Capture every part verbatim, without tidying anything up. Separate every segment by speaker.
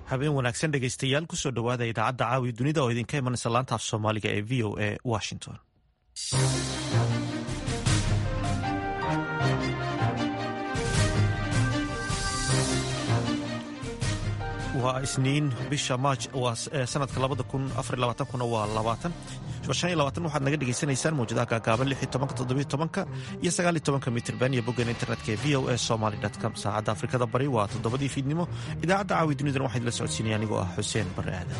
Speaker 1: habeen wanaagsan dhegaystayaal kusoo dhowaada idaacadda caawi dunida oo idinka imanaysa laanta af soomaaliga ee v o a washington. waa isniin bisha maaj waa sanadka labada kun afar iyo labaatan kuna waa labaatan shan iyo labaatan waxaad naga dhegaysanaysaan mawjadaha gaagaaban lix iyo tobanka toddobiyo tobanka iyo sagaal iyo tobanka mitirban iyo boggan internetka ee v o a somaly dot com. saacadda afrikada bari waa toddobadii fiidnimo. idaacadda caawi dunidan waxaa idinla socodsiinaya anigoo ah xuseen barre aadan.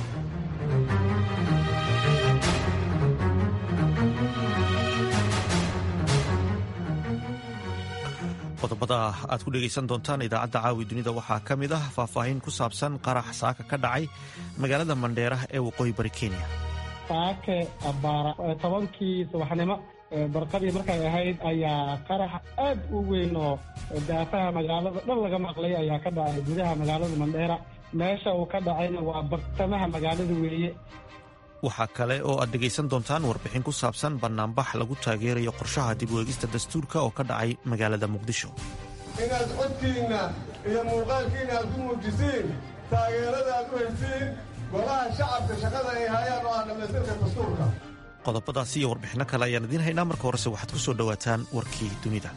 Speaker 1: qodobada aad ku dhegaysan doontaan idaacadda caawi dunida waxaa ka mid ah faahfaahin ku saabsan qarax saaka ka dhacay magaalada mandheera ee waqooyi bari kenya.
Speaker 2: saake abaara tobankii subaxnimo barqadii markay ahayd ayaa qarax aad u weyn oo daafaha magaalada dhan laga maqlay ayaa ka dhacay gudaha magaalada mandheera. meesha uu ka dhacayna waa bartamaha magaalada weeye.
Speaker 1: waxaa kale oo aad dhegaysan doontaan warbixin ku saabsan bannaanbax lagu taageerayo qorshaha dib u eegista dastuurka oo ka dhacay magaalada muqdisho.
Speaker 3: inaad codkiinna iyo muuqaalkiinna aad ku muujisiin taageerada aad u haysiin golaha shacabka shaqada ay hayaan oo ah dhammaystirka dastuurka.
Speaker 1: qodobadaasi iyo warbixinno kale ayaan idiin haynaa. marka horese waxaad ku soo dhowaataan warkii dunida.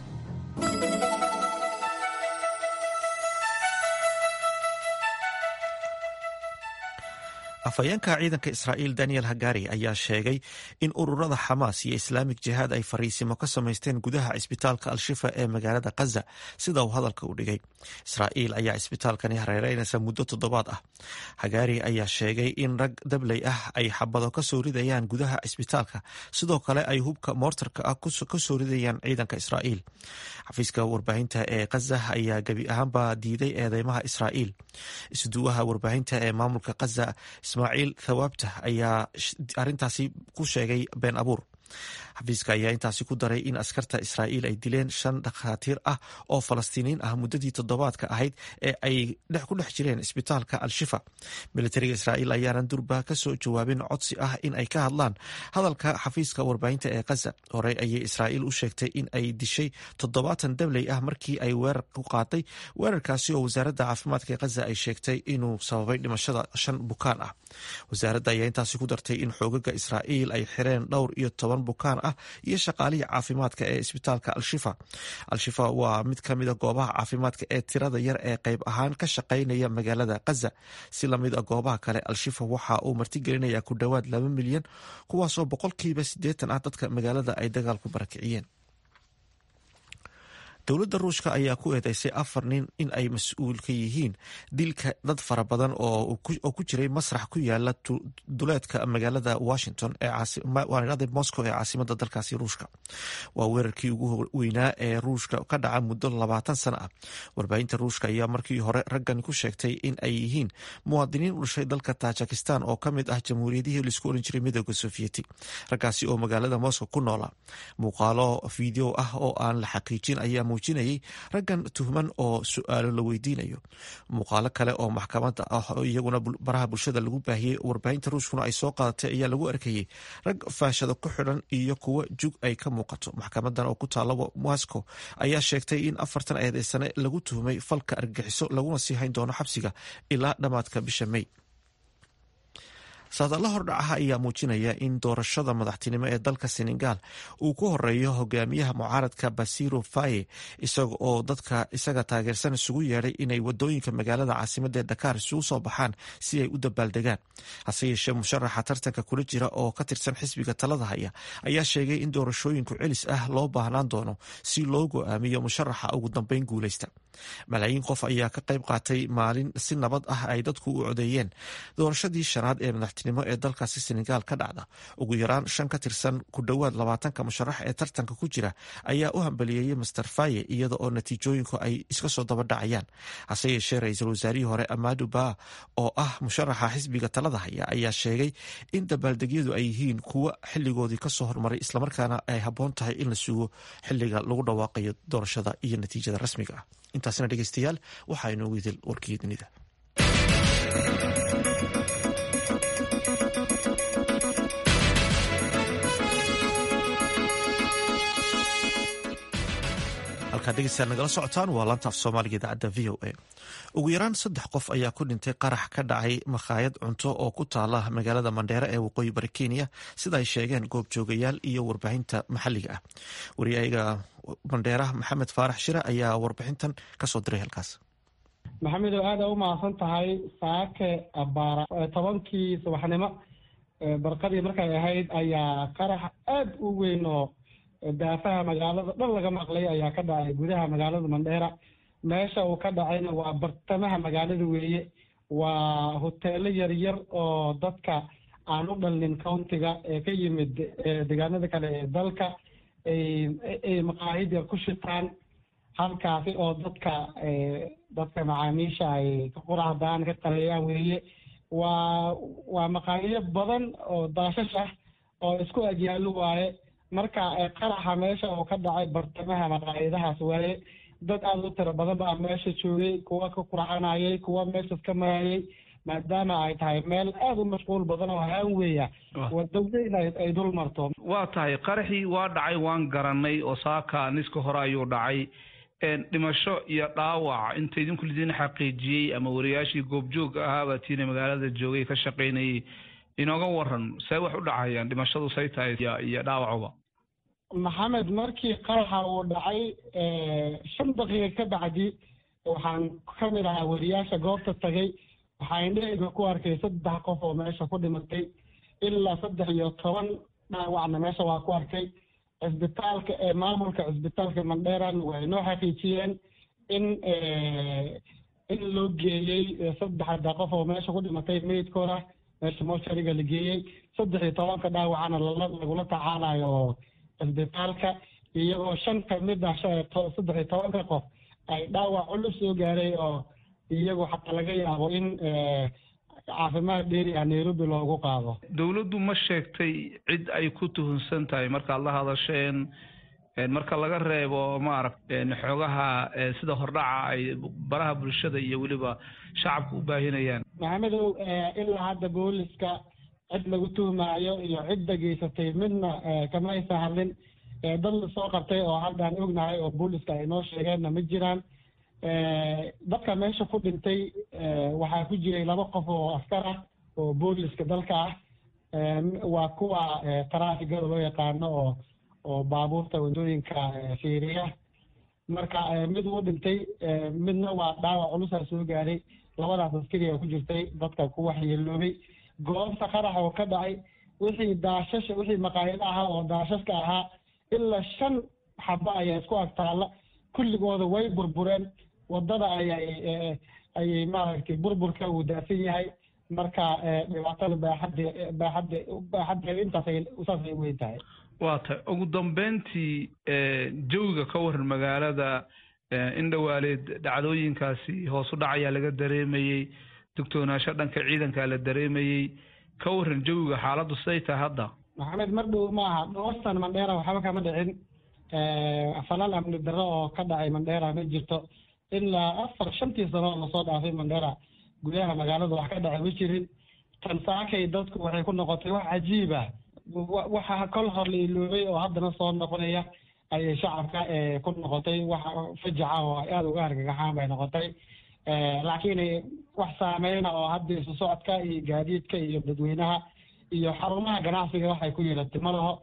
Speaker 1: afhayeenka ciidanka israa'iil daniel hagari ayaa sheegay in ururada xamaas iyo islaamik jihaad ay fariisimo ka samaysteen gudaha cisbitaalka al-shifa ee magaalada khaza sida uu hadalka u dhigay. israa'iil ayaa cisbitaalkani hareereynaysa muddo toddobaad ah. hagari ayaa sheegay in rag dabley ah ay xabado ka soo ridayaan gudaha cisbitaalka, sidoo kale ay hubka moortarka ah ka soo ridayaan ciidanka israa'iil. xafiiska warbaahinta ee khaza ayaa gebi ahaanba diiday eedeymaha israa'iil. isduwaha warbaahinta ee maamulka khaza ismaaciil thawaabta ayaa arrintaasi ku sheegay been abuur. xafiiska ayaa intaasi ku daray in askarta israa'iil ay dileen shan dhakhaatiir ah oo falastiiniin ah muddadii toddobaadka ahayd ee ay ku dhex jireen isbitaalka al-shifa. militariga israa'iil ayaanan durba ka soo jawaabin codsi ah in ay ka hadlaan hadalka xafiiska warbaahinta ee khaza. horey ayay israa'iil u sheegtay in ay dishay toddobaatan dabley ah markii ay weerar ku qaaday. weerarkaasi oo wasaaradda caafimaadka ee khaza ay sheegtay inuu sababay dhimashada shan bukaan ah. wasaaradda ayaa intaasi ku dartay in xoogaga israa'iil ay xireen dhowr iyo toban bukaan ah iyo shaqaalihii caafimaadka ee isbitaalka al-shifa. al-shifa waa mid ka mida goobaha caafimaadka ee tirada yar ee qayb ahaan ka shaqaynaya magaalada khaza. si lamid a goobaha kale, al-shifa waxa uu martigelinayaa ku dhowaad laba milyan, kuwaasoo boqolkiiba siddeetan ah dadka magaalada ay dagaal ku barakiciyeen. dowladda ruushka ayaa ku eedeysay afar nin in ay mas-uul ka yihiin dilka dad fara badan oo ku jiray masrax ku yaala duleedka magaalada washington ee moscow ee caasimada dalkaasi ruushka. waa weerarkii ugu weynaa ee ruushka ka dhaca muddo labaatan sano ah. warbaahinta ruushka ayaa markii hore raggan ku sheegtay in ay yihiin muwaadiniin u dhashay dalka tajikistan oo ka mid ah jamhuuriyadihii laisku oran jiray midooda sofiyeeti. raggaasi oo magaalada moscow ku noolaa. muuqaalo video ah oo aan la xaqiijin ayaa muujinayay raggan tuhman oo su-aalo la weydiinayo. muuqaalo kale oo maxkamada ah oo iyaguna baraha bulshada lagu baahiyey warbaahinta ruushkuna ay soo qaadatay ayaa lagu arkayay rag faashado ku xidhan iyo kuwo jug ay ka muuqato. maxkamadan oo ku taala moscow ayaa sheegtay in afartan eedeysane lagu tuhmay falka argagixiso laguna sii hayn doono xabsiga ilaa dhammaadka bisha may. saadaalla hordhacaha ayaa muujinaya in doorashada madaxtinimo ee dalka senegal uu ku horeeyo hogaamiyaha mucaaradka basiru faye, isaga oo dadka isaga taageersan isugu yeedhay inay wadooyinka magaalada caasimada ee dakaar isugu soo baxaan si ay u dabaaldegaan. hase yeeshee musharaxa tartanka kula jira oo ka tirsan xisbiga talada haya ayaa sheegay in doorashooyinku celis ah loo baahnaan doono si loo go-aamiyo musharaxa ugu dambeyn guuleysta. malaayiin qof ayaa ka qayb qaatay maalin si nabad ah ay dadku u codeeyeen doorashadii shanaad ee madaxtinimo ee dalkaasi senegal ka dhacda. ugu yaraan shan ka tirsan ku dhowaad labaatanka musharax ee tartanka ku jira ayaa u hambaliyeeyey master faye iyada oo natiijooyinku ay iska soo daba dhacayaan. hase yeeshee ra-iisul wasaarihii hore amadu ba oo ah musharaxa xisbiga talada haya ayaa sheegay in dabaaldegyadu ay yihiin kuwo xiligoodii kasoo hormaray islamarkaana ay habboon tahay in la sugo xiliga lagu dhawaaqayo doorashada iyo natiijada rasmiga ah. intaasina dhegeystayaal waxaa inoogu idil warkii dunida. halkaad dhegeystayaal nagala socotaan waa laanta af soomaaliga idaacadda v o a. ugu yaraan saddex qof ayaa ku dhintay qarax ka dhacay makhaayad cunto oo ku taala magaalada mandheera ee waqooyi bari kenya sida ay sheegeen goobjoogayaal iyo warbaahinta maxalliga ah. wariyaga mandheera maxamed faarax shire ayaa warbixintan kasoo diray halkaas.
Speaker 2: maxamedow aada u mahadsan tahay. saake abaara tobankii subaxnimo barqadii markay ahayd ayaa qarax aada u weyn oo daafaha magaalada dhan laga maqlay ayaa ka dhacay gudaha magaalada mandheera. meesha uu ka dhacayna waa bartamaha magaalada weeye. waa hoteelo yaryar oo dadka aan u dhalnin countiga ee ka yimid deegaanada kale ee dalka ay maqaahid yar ku shitaan halkaasi oo dadka dadka macaamiisha ay ka quraacdaan ka qaleeyaan weeye. waa waa maqaahiyo badan oo daashash ah oo isku agyaalo waaye. marka qaraxa meesha oo ka dhacay bartamaha maqaahidahaas waaye. dad aada u tiro badan baa meesha joogay, kuwa ka quracanayay, kuwa meeshas ka marayay, maadaama ay tahay meel aada u mashquul badan oo haan weeya wadawda in ay dul marto.
Speaker 4: waa tahay qaraxii waa dhacay, waan garanay oo saaka niska hore ayuu dhacay. dhimasho iyo dhaawac inta idinku lidin xaqiijiyey ama wariyaashii goobjooga ahaabaa tiina magaalada joogay ka shaqaynayay inooga waran see wax u dhacayaan, dhimashadu say tahay iyo dhaawacuba?
Speaker 2: maxamed, markii qaraxa uu dhacay shan daqiiqa ka bacdi waxaan ka mid ahaa wariyaasha goobta tagay. waxaa indhahayga ku arkay saddex qof oo meesha ku dhimatay, ilaa saddex iyo toban dhaawacna meesha waa ku arkay. cisbitaalka ee maamulka cisbitaalka mandheeran way noo xaqiijiyeen in in loo geeyey saddexda qof oo meesha ku dhimatay meydkooda meesha moshariga la geeyey. saddex iyo tobanka dhaawacana lagula tacaalayo oo cisbitaalka, iyagoo shan kamid ah saddex iyo tobanka qof ay dhaawac culus soo gaaray oo iyagu xataa laga yaabo in caafimaad dheeri ah nairobi loogu qaado.
Speaker 4: dawladdu ma sheegtay cid ay ku tuhunsan tahay markaad la hadasheen, marka laga reebo maaragta xoogaha sida hordhaca ay baraha bulshada iyo weliba shacabka u baahinayaan?
Speaker 2: maxamedow, ilaa hadda booliska cid lagu tuhmaayo iyo cidda geysatay midna kama aysan hadlin. dad la soo qabtay oo haddaan ognahay oo booliska ay noo sheegeenna ma jiraan. dadka meesha ku dhintay waxaa ku jiray laba qof oo askar ah oo booliska dalka ah. waa kuwa taraafikada loo yaqaano oo oo baabuurta wadooyinka fiiriya. marka mid uu dhintay, midna waa dhaawac culusaa soo gaaray. labadaas askari oo ku jirtay dadka ku waxyeeloobay goobta qarax oo ka dhacay. wixii daashasha wixii maqaayado ahaa oo daashashka ahaa ilaa shan xaba ayaa isku agtaalla, kulligooda way burbureen. wadada ayay ayay maaragtay burburka uu daafin yahay. marka dhibaatada baaxadde baaxadde baaxaddeeda intaasay usaasay weyn tahay.
Speaker 4: waa tahay ugu dambeyntii jawiga ka waran magaalada in dhawaaleed dhacdooyinkaasi hoos u dhacayaa laga dareemayey, dugtoonaasho dhanka ciidankaa la dareemayey. ka waran jawiga xaaladdu siday tahay hadda?
Speaker 2: maxamed, mar dhow maaha dhowrsan mandheera waxba kama dhicin. falal amni darro oo ka dhacay mandheera ma jirto. ilaa afar shantii sano oo lasoo dhaafay mandheera gudaha magaalada wax ka dhacay ma jirin. tan saakay dadku waxay ku noqotay wax cajiib ah. waxa kol hor la iloobay oo haddana soo noqonaya ayay shacabka ku noqotay wax fajaca oo aada uga argagaxaan bay noqotay. laakiin wax saameyna oo hadda isu socodka iyo gaadiidka iyo dadweynaha iyo xarumaha ganacsiga waxay ku yeelatay ma laho.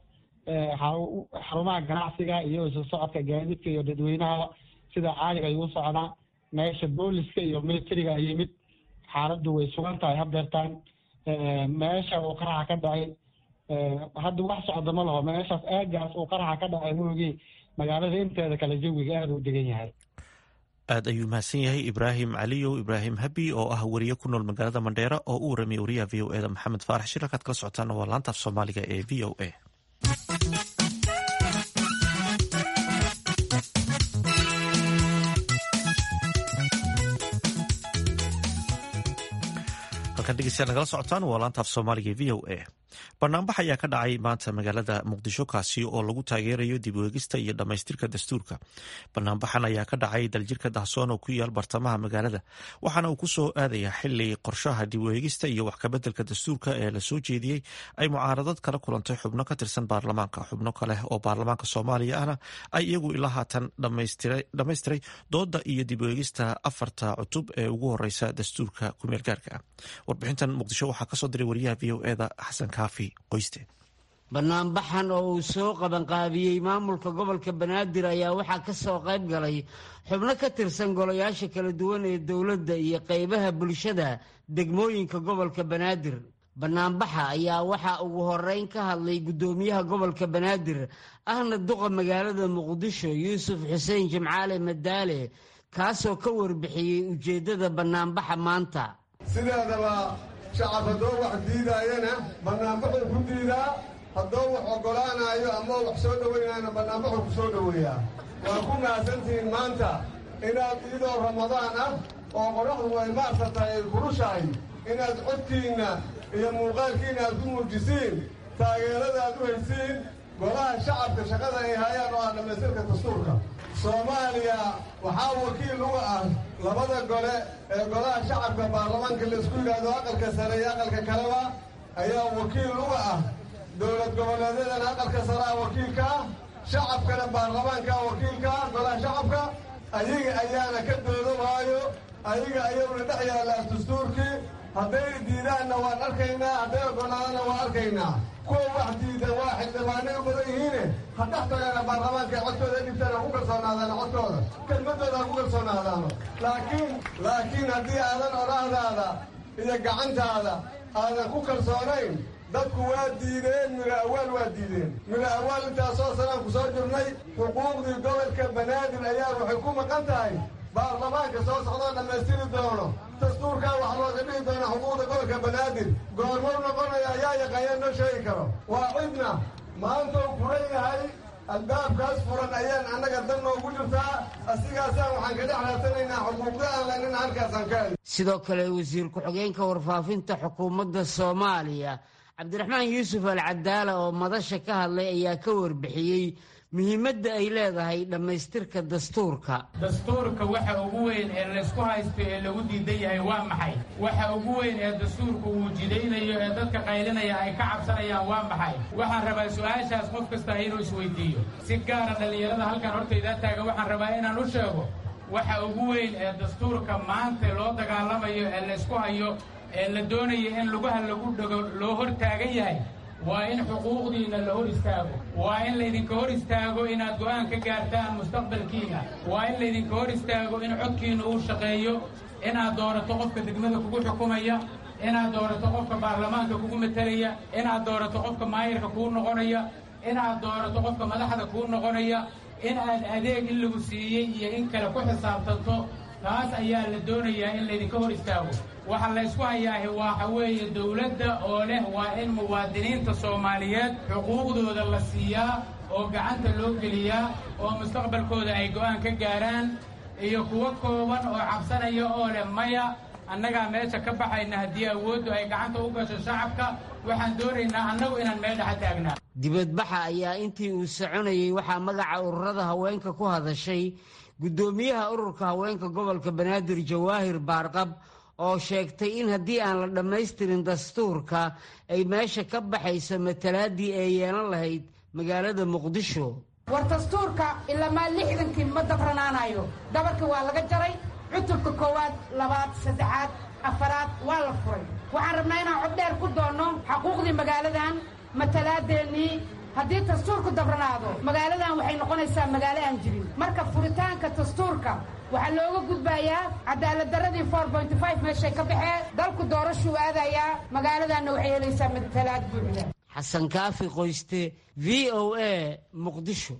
Speaker 2: xarumaha ganacsiga iyo isu socodka gaadiidka iyo dadweynaha sida caadiga ayuu socdaa. meesha booliska iyo militariga ay yimid, xaaladdu way sugan tahay hadeertaan. meesha uu qaraxa ka dhacay hadda wax socda ma laho. meeshaas aagaas uu qaraxa ka dhacay maogii magaalada inteeda kale jawiga aada u degan yahay.
Speaker 1: aad ayuu mahadsan yahay ibraahim caliyow ibraahim habi oo ah wariye ku nool magaalada mandheera oo u waramiyay wariyaha v o eda maxamed faarax shir. halkaad kala socotaana waa laanta af soomaaliga ee v o a. halkan dhegeystayaal nagala socotaan waa laanta af soomaaliga ee v o a. banaanbax ayaa ka dhacay maanta magaalada muqdisho kaasi oo lagu taageerayo dib u eegista iyo dhammaystirka dastuurka. banaanbaxan ayaa ka dhacay daljirka dahsoon oo ku yaal bartamaha magaalada, waxaana uu ku soo aadaya xili qorshaha dib u eegista iyo wax kabedelka dastuurka ee lasoo jeediyey ay mucaaradad kala kulantay xubno ka tirsan baarlamaanka. xubno kale oo baarlamaanka soomaaliya ahna ay iyagu ilaa haatan dhammaystiray dooda iyo dib u eegista afarta cutub ee ugu horeysa dastuurka kumeel gaarka ah. warbixintan muqdisho waxaa kasoo diray wariyaha v o eda xasan kaafi qoyste.
Speaker 5: banaanbaxan oo uu soo qabanqaabiyey maamulka gobolka banaadir ayaa waxaa ka soo qayb galay xubno ka tirsan golayaasha kala duwan ee dowladda iyo qaybaha bulshada degmooyinka gobolka banaadir. banaanbaxa ayaa waxaa ugu horeyn ka hadlay guddoomiyaha gobolka banaadir ahna duqa magaalada muqdisho yuusuf xuseen jimcaale madaale, kaasoo ka warbixiyey ujeeddada banaanbaxa maanta.
Speaker 3: sideedaba shacab haddoo wax diidaayana banaanbaxuu ku diidaa, haddoo wax oggolaanayo ama wax soo dhowaynaayana banaanbaxuu ku soo dhoweeyaa. waa ku mahadsantihiin maanta inaad iyadoo ramadaan ah oo qoraxdu ay maarsantahay ay kurushahay inaad codkiinna iyo muuqaalkiinna aad ku muujisiin taageerada aad u haysiin golaha shacabka shaqada ay hayaan oo ah dhammaystirka dastuurka. soomaaliya waxaa wakiil uga ah labada gole ee golaha shacabka baarlamaanka laisku yidhaahdo aqalka sare iyo aqalka kaleba ayaa wakiil uga ah. dowlad goboleedyadana aqalka sare ah wakiilka ah, shacabkana baarlamaanka ah wakiilka ah, golaha shacabka ayaga ayaana ka doodamaayo, ayaga ayaguna dhex yaallaa dastuurkii. hadday diidaanna waan arkaynaa, hadday oggolaadana waan arkaynaa. kuwa wax diidan waa xildhibaanay u badan yihiine ha dhex tagaana baarlamaanka codkooda dhibtana ku kalsoonaadaana codkooda kelmadooda ha ku kalsoonaadaano. laakiin laakiin haddii aadan odhaahdaada iyo gacantaada aadan ku kalsoonayn, dadku waa diideen, miro awaal waa diideen. miro awaal intaasoo sanaan ku soo jirnay, xuquuqdii gobolka banaadir ayaa waxay ku maqan tahay baarlamaanka soo socdoo dhammaystiri doono. dastuurkaa wax looga dhihi doona xuquuqda gobolka banaadir goormuu noqonaya ayaa yaqaanyaa noo sheegi karo. waa cidna maanta uu furan yahay, albaabkaas furan ayaan annaga dan noogu jirtaa, asigaasaan waxaan ka dhex raasanaynaa xuquuqda aan laynina halkaasaan ka heli.
Speaker 5: sidoo kale wasiir ku-xigeenka warfaafinta xukuumadda soomaaliya cabdiraxmaan yuusuf alcadaala oo madasha ka hadlay ayaa ka warbixiyey muhiimadda ay leedahay dhammaystirka dastuurka.
Speaker 6: dastuurka waxa ugu weyn ee laysku haysto ee lagu diidan yahay waa maxay? waxa ugu weyn ee dastuurka uu jidaynayo ee dadka qaylinaya ay ka cabsanayaan waa maxay? waxaan rabaa su-aashaas qof kasta inuu isweydiiyo. si gaara dhallinyarada halkan hortaydaa taagan waxaan rabaa inaan u sheego waxa ugu weyn ee dastuurka maanta loo dagaalamayo ee laysku hayo ee la doonayo in lugaha lagu dhego loo hor taagan yahay waa in xuquuqdiinna la hor istaago, waa in laydinka hor istaago inaad go'aan ka gaartaan mustaqbalkiina, waa in laydinka hor istaago in codkiinna uu shaqeeyo, inaad doorato qofka degmada kugu xukumaya, inaad doorato qofka baarlamaanka kugu matalaya, inaad doorato qofka maayirka kuu noqonaya, inaad doorato qofka madaxda kuu noqonaya, in aad adeeg in lagu siiyey iyo in kale ku xisaabtanto. taas ayaa la doonayaa in laydinka hor istaago. waxa laysku hayaahi waxa weeye dowladda oo leh waa in muwaadiniinta soomaaliyeed xuquuqdooda la siiyaa oo gacanta loo geliyaa oo mustaqbalkooda ay go'aan ka gaaraan, iyo kuwo kooban oo cabsanaya oo leh maya annagaa meesha ka baxayna haddii awooddu ay gacanta u gasho shacabka. waxaan doonaynaa annagu inaan meel dhexa taagnaa.
Speaker 5: dibadbaxa ayaa intii uu soconayey waxaa magaca ururada haweenka ku hadashay guddoomiyaha ururka haweenka gobolka banaadir jawaahir baarqab oo sheegtay in haddii aan la dhammaystirin dastuurka ay meesha ka baxayso matalaadii ay yeelan lahayd magaalada muqdisho.
Speaker 7: war dastuurka ilamaa lixdankii ma dabranaanayo, dabarkii waa laga jaray, cutubka koowaad labaad saddexaad afaraad waa la furay. waxaan rabnaa inaan coddheer ku doonno xaquuqdii magaaladan, matalaadeennii. haddii dastuurku dabranaado magaaladan waxay noqonaysaa magaalo aan jirin. marka furitaanka dastuurka waxaa looga gudbayaa cadaalad darradii four point five meeshay ka baxee, dalku doorashuu aadayaa, magaaladanna waxay helaysaa matalaad buuxda.
Speaker 5: xasan kaafi qoyste, v o a muqdisho.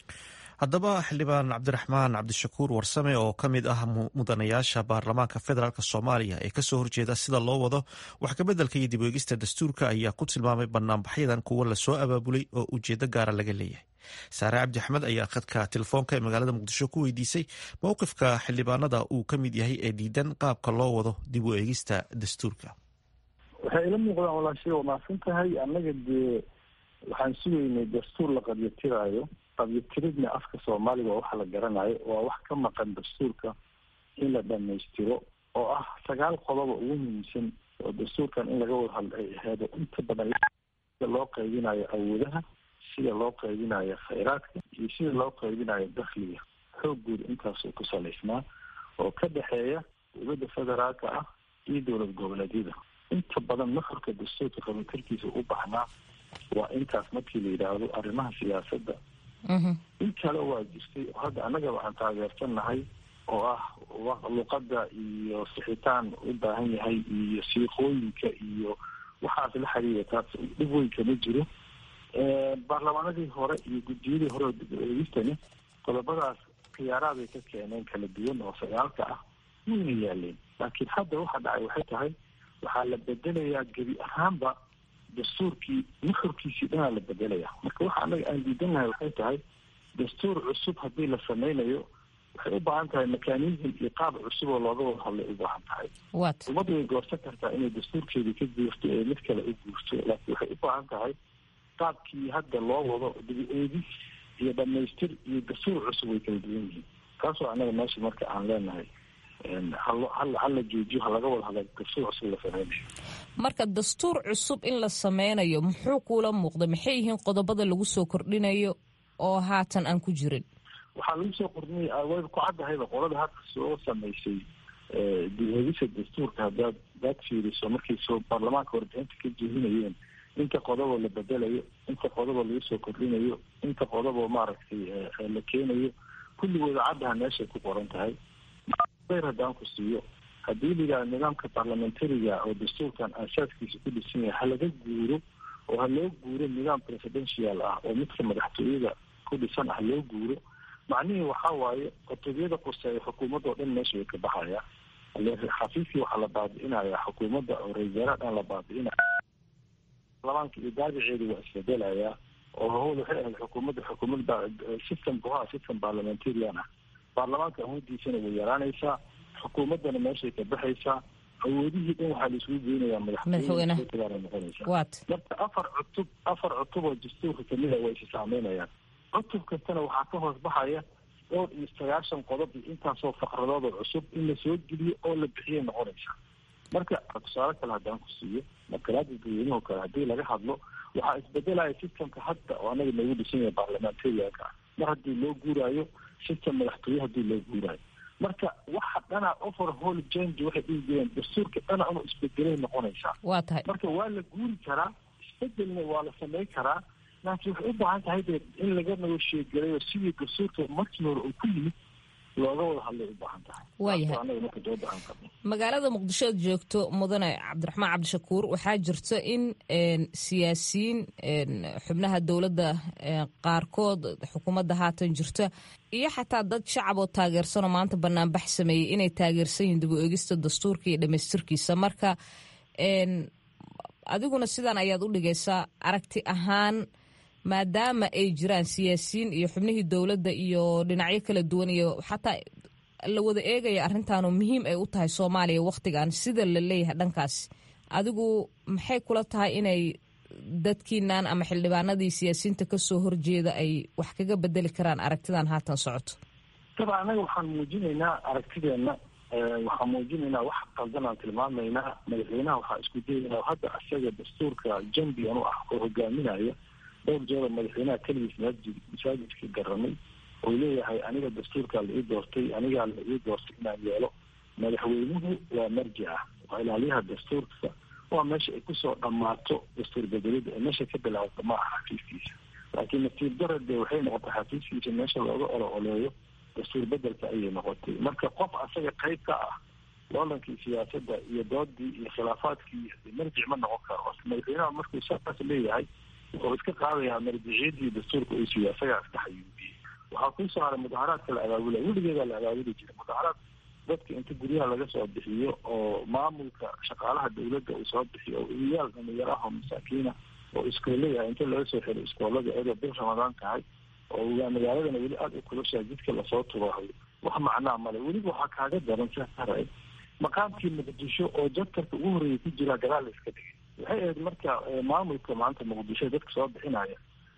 Speaker 1: haddaba xildhibaan cabdiraxmaan cabdishakuur warsame oo ka mid ah mudanayaasha baarlamaanka federaalk soomaaliya ee kasoo horjeeda sida loo wado wax kabeddelka iyo dib eegista dastuurka ayaa ku tilmaamay banaanbaxyadan kuwo lasoo abaabulay oo ujeedo gaara laga leeyahay. saare cabdi axmed ayaa khadka telefoonka ee magaalada muqdisho ku weydiisay mowqifka xildhibaanada uu ka mid yahay ee diidan qaabka loo wado dib u eegista dastuurka.
Speaker 8: waxay ila muuqdaan walaashay waa mahadsan tahay. annaga dee waxaan sugaynay dastuur la qabyatiraayo. qabyatiridna afka soomaaliga waa waxa la garanayo, waa wax ka maqan dastuurka in la dhamaystiro oo ah sagaal qodoba ugu muhiimsan oo dastuurkan in laga wada hadla ay aheedo inta badan sida loo qaybinayo awoodaha, sida loo qaybinayo khayraadka iyo sida loo qaybinayo dakhliga. xoog guud intaasuu ku salaysnaa oo ka dhexeeya dowladda federaalka ah iyo dowlad goboleedyada. inta badan nuxurka dastuurka qabitarkiisa u baxnaa waa intaas markii la yidhaahdo arrimaha siyaasadda. in kale waa jirtay oo hadda annaga waxaan taageersannahay oo ah luqadda iyo sixitaan u baahan yahay iyo siiqooyinka iyo waxaas la xiriira. taas dhib weyn kama jiro. baarlamaanadii hore iyo guddiyadii hore oo dib-u-eegistani qodobadaas khiyaaraaday ka keeneen kala duwan oo sagaalka ah wayna yaaleen. laakiin hadda waxa dhacay waxay tahay waxaa la bedelayaa gebi ahaanba dastuurkii nuxurkiisii dhanaa la bedelaya. marka waxa annaga aan diidanahay waxay tahay dastuur cusub haddii la sameynayo waxay u baahan tahay mekanism iyo qaab cusub oo looga wada hadlay u baahan tahay. ummadda way goorsan kartaa inay dastuurkeedii ka guurto ee mid kale u guurto, laakiin waxay u baahan tahay qaabkii hadda loo wado dib-u-eegis iyo dhamaystir iyo dastuur cusub way kala duwan yihiin. taasoo annaga meesha marka aan leenahay hala joojiyo halaga wada hadla dastuur cusub la sameynayo.
Speaker 9: marka dastuur cusub in la sameynayo muxuu kuula muuqda? maxay yihiin qodobada lagu soo kordhinayo oo haatan aan ku jirin?
Speaker 8: waxaa lagu soo kordhinaya way ku caddahayba qolada hadda soo samaysay dib-u-eegisa dastuurka haddaad daad fiiriso markay soo baarlamaanka warbixinta ka jeedinayeen inta qodoboo la bedelayo, inta qodoboo lagu soo kordhinayo, inta qodoboo maaragtay la keenayo, kulligooda caddaha meeshay ku qoran tahay. bayr haddaan ku siiyo haddii la yidhaha nidaamka parliamentariga oo dastuurkan aasaaskiisa ku dhisan yahay ha laga guuro oo ha loo guuro nidaam presidential ah oo midka madaxtooyada ku dhisan ah loo guuro, macnihii waxaa waaye qotobiyada quseeya xukuumadda oo dhan meesha way ka baxaya. xafiiskii waxaa la baabi'inaya xukuumadda oo ra-iisul dhan la baabi'inaya. baarlamaanka iyo daabiceeda waa isbedelayaa oo hawl waxay ahayd xukuumadda xukuumad system buhaa system parliamentarian ah. baarlamaanka awoodiisana way yaraanaysaa, xukuumaddana meeshay ka baxaysaa, awoodihii dhan waxaa la isugu geynayaa madaxweyneha noqonaysaa. marka afar cutub afar cutub oo dastuurka kamid a way is saameynayaan. cutub kastana waxaa ka hoos baxaya dhowr iyo sagaashan qodob iyo intaasoo faqradood oo cusub in la soo geliyo oo la bixiyay noqonaysaa. marka tusaale kale haddaan ku siiyo markalaada dadweynuhu kale haddii laga hadlo waxaa isbedelaya systemka hadda oo anaga noogu dhisan yahay baarlamentarianka ah mar haddii loo guuraayo system madaxtooye haddii loo guuraayo. marka waxa dhanaa overhaul change waxay dhihi jireen dastuurka dhana inuu isbedelay noqonaysaa.
Speaker 9: waa tahay
Speaker 8: marka waa la guuri karaa, isbedelna waa la sameyn karaa, laakiin waxay u baahan tahay de in laga negotiate-gareeyo sidii dastuurka markii hore uu ku yimid looga wada hadlay u baahan tahay.
Speaker 9: waayahay magaalada muqdisho ad joogto mudane cabdiraxmaan cabdishakuur waxaa jirta in siyaasiyiin xubnaha dowladda qaarkood xukuumadda haatan jirta iyo xataa dad shacab oo taageersanoo maanta banaanbax sameeyey inay taageersan yihiin dib u eegista dastuurka iyo dhamaystirkiisa. marka adiguna sidaan ayaad u dhigaysaa aragti ahaan maadaama ay jiraan siyaasiyiin iyo xubnihii dowladda iyo dhinacyo kala duwan iyo xataa la wada eegaya arrintaanoo muhiim ay u tahay soomaaliya wakhtigan sida la leeyahay dhankaasi, adigu maxay kula tahay inay dadkiinan ama xildhibaanadii siyaasiyiinta kasoo horjeeda ay wax kaga bedeli karaan aragtidan haatan socoto?
Speaker 8: daba anaga waxaan muujinaynaa aragtideena, waxaan muujinaynaa wax qaldan aan tilmaamaynaa. madaxweynaha waxaa isku dayaynaa hadda isaga dastuurka jambian u ah oo hogaaminaya dhowr jeeda madaxweynaha keligiis maajid masaajidka garamay oo leeyahay aniga dastuurkaa la ii doortay, anigaa la ii doortay inaan yeelo. madaxweynuhu waa marjica, waa ilaaliyaha dastuurka, waa meesha ay kusoo dhammaato dastuur bedelida ee meesha ka bilaabata ma aha xafiiskiisa. laakiin nasiib darade waxay noqotay xafiiskiisa meesha looga olo oleeyo dastuur bedelka ayay noqotay. marka qof asaga qayb ka ah loolankii siyaasadda iyo doodii iyo khilaafaadkii marjic ma noqon karo. madaxweynaha markuu saas leeyahay wuxuu iska qaadayaa marjiciyadii dastuurka uu siiyo isagaa iska xayuubiyey. waxaa ku soo haray mudaharaadka la abaabulaya, weligeedaa la abaabuli jiray mudaharaad dadka inta guryaha laga soo bixiyo oo maamulka shaqaalaha dawladda uu soo bixiyo oo iyaal dhalinyaro ah oo masaakiina oo iskooleyahay inta laga soo xiray iskoolada iyadoo bil ramadaan tahay oo magaaladana weli aada u kulashaa jidka lasoo tubaayo wax macnaa male. weliba waxaa kaaga daran sahara maqaamkii muqdisho oo jabtarka ugu horreeyay ku jira gadaal la iska dhigay. waxay ahayd marka maamulka maanta muqdisho dadka soo bixinaya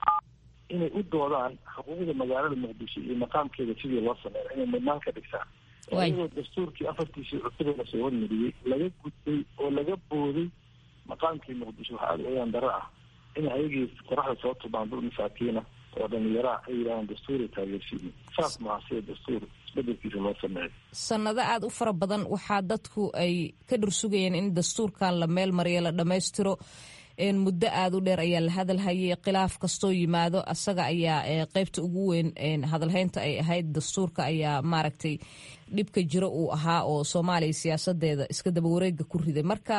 Speaker 8: inay u doodaan xuquuqda magaalada muqdisho iyo maqaamkeeda sidii loo sameeyo inay midnaan ka dhigtaan. iyadoo dastuurkii afartiisii cusubee lasoo hormariyey laga gudbay oo laga booday maqaamkii muqdisho waxaa aada oyaan daro ah in ayagii qoraxda soo tubaan dul masaakiina oo dhallinyaraa ay yidhahaan dastuuray taageersiiyin. saas maaha sida dastuur isbedelkiisa loo sameeyo.
Speaker 9: sanado aada u fara badan waxaa dadku ay ka dhursugayeen in dastuurkan la meel mariyo la dhammaystiro. muddo aada u dheer ayaa la hadalhayay, khilaaf kastoo yimaado asaga ayaa qeybta ugu weyn hadalhaynta ay ahayd. dastuurka ayaa maaragtay dhibka jiro uu ahaa oo soomaaliya siyaasadeeda iska daba wareega ku riday. marka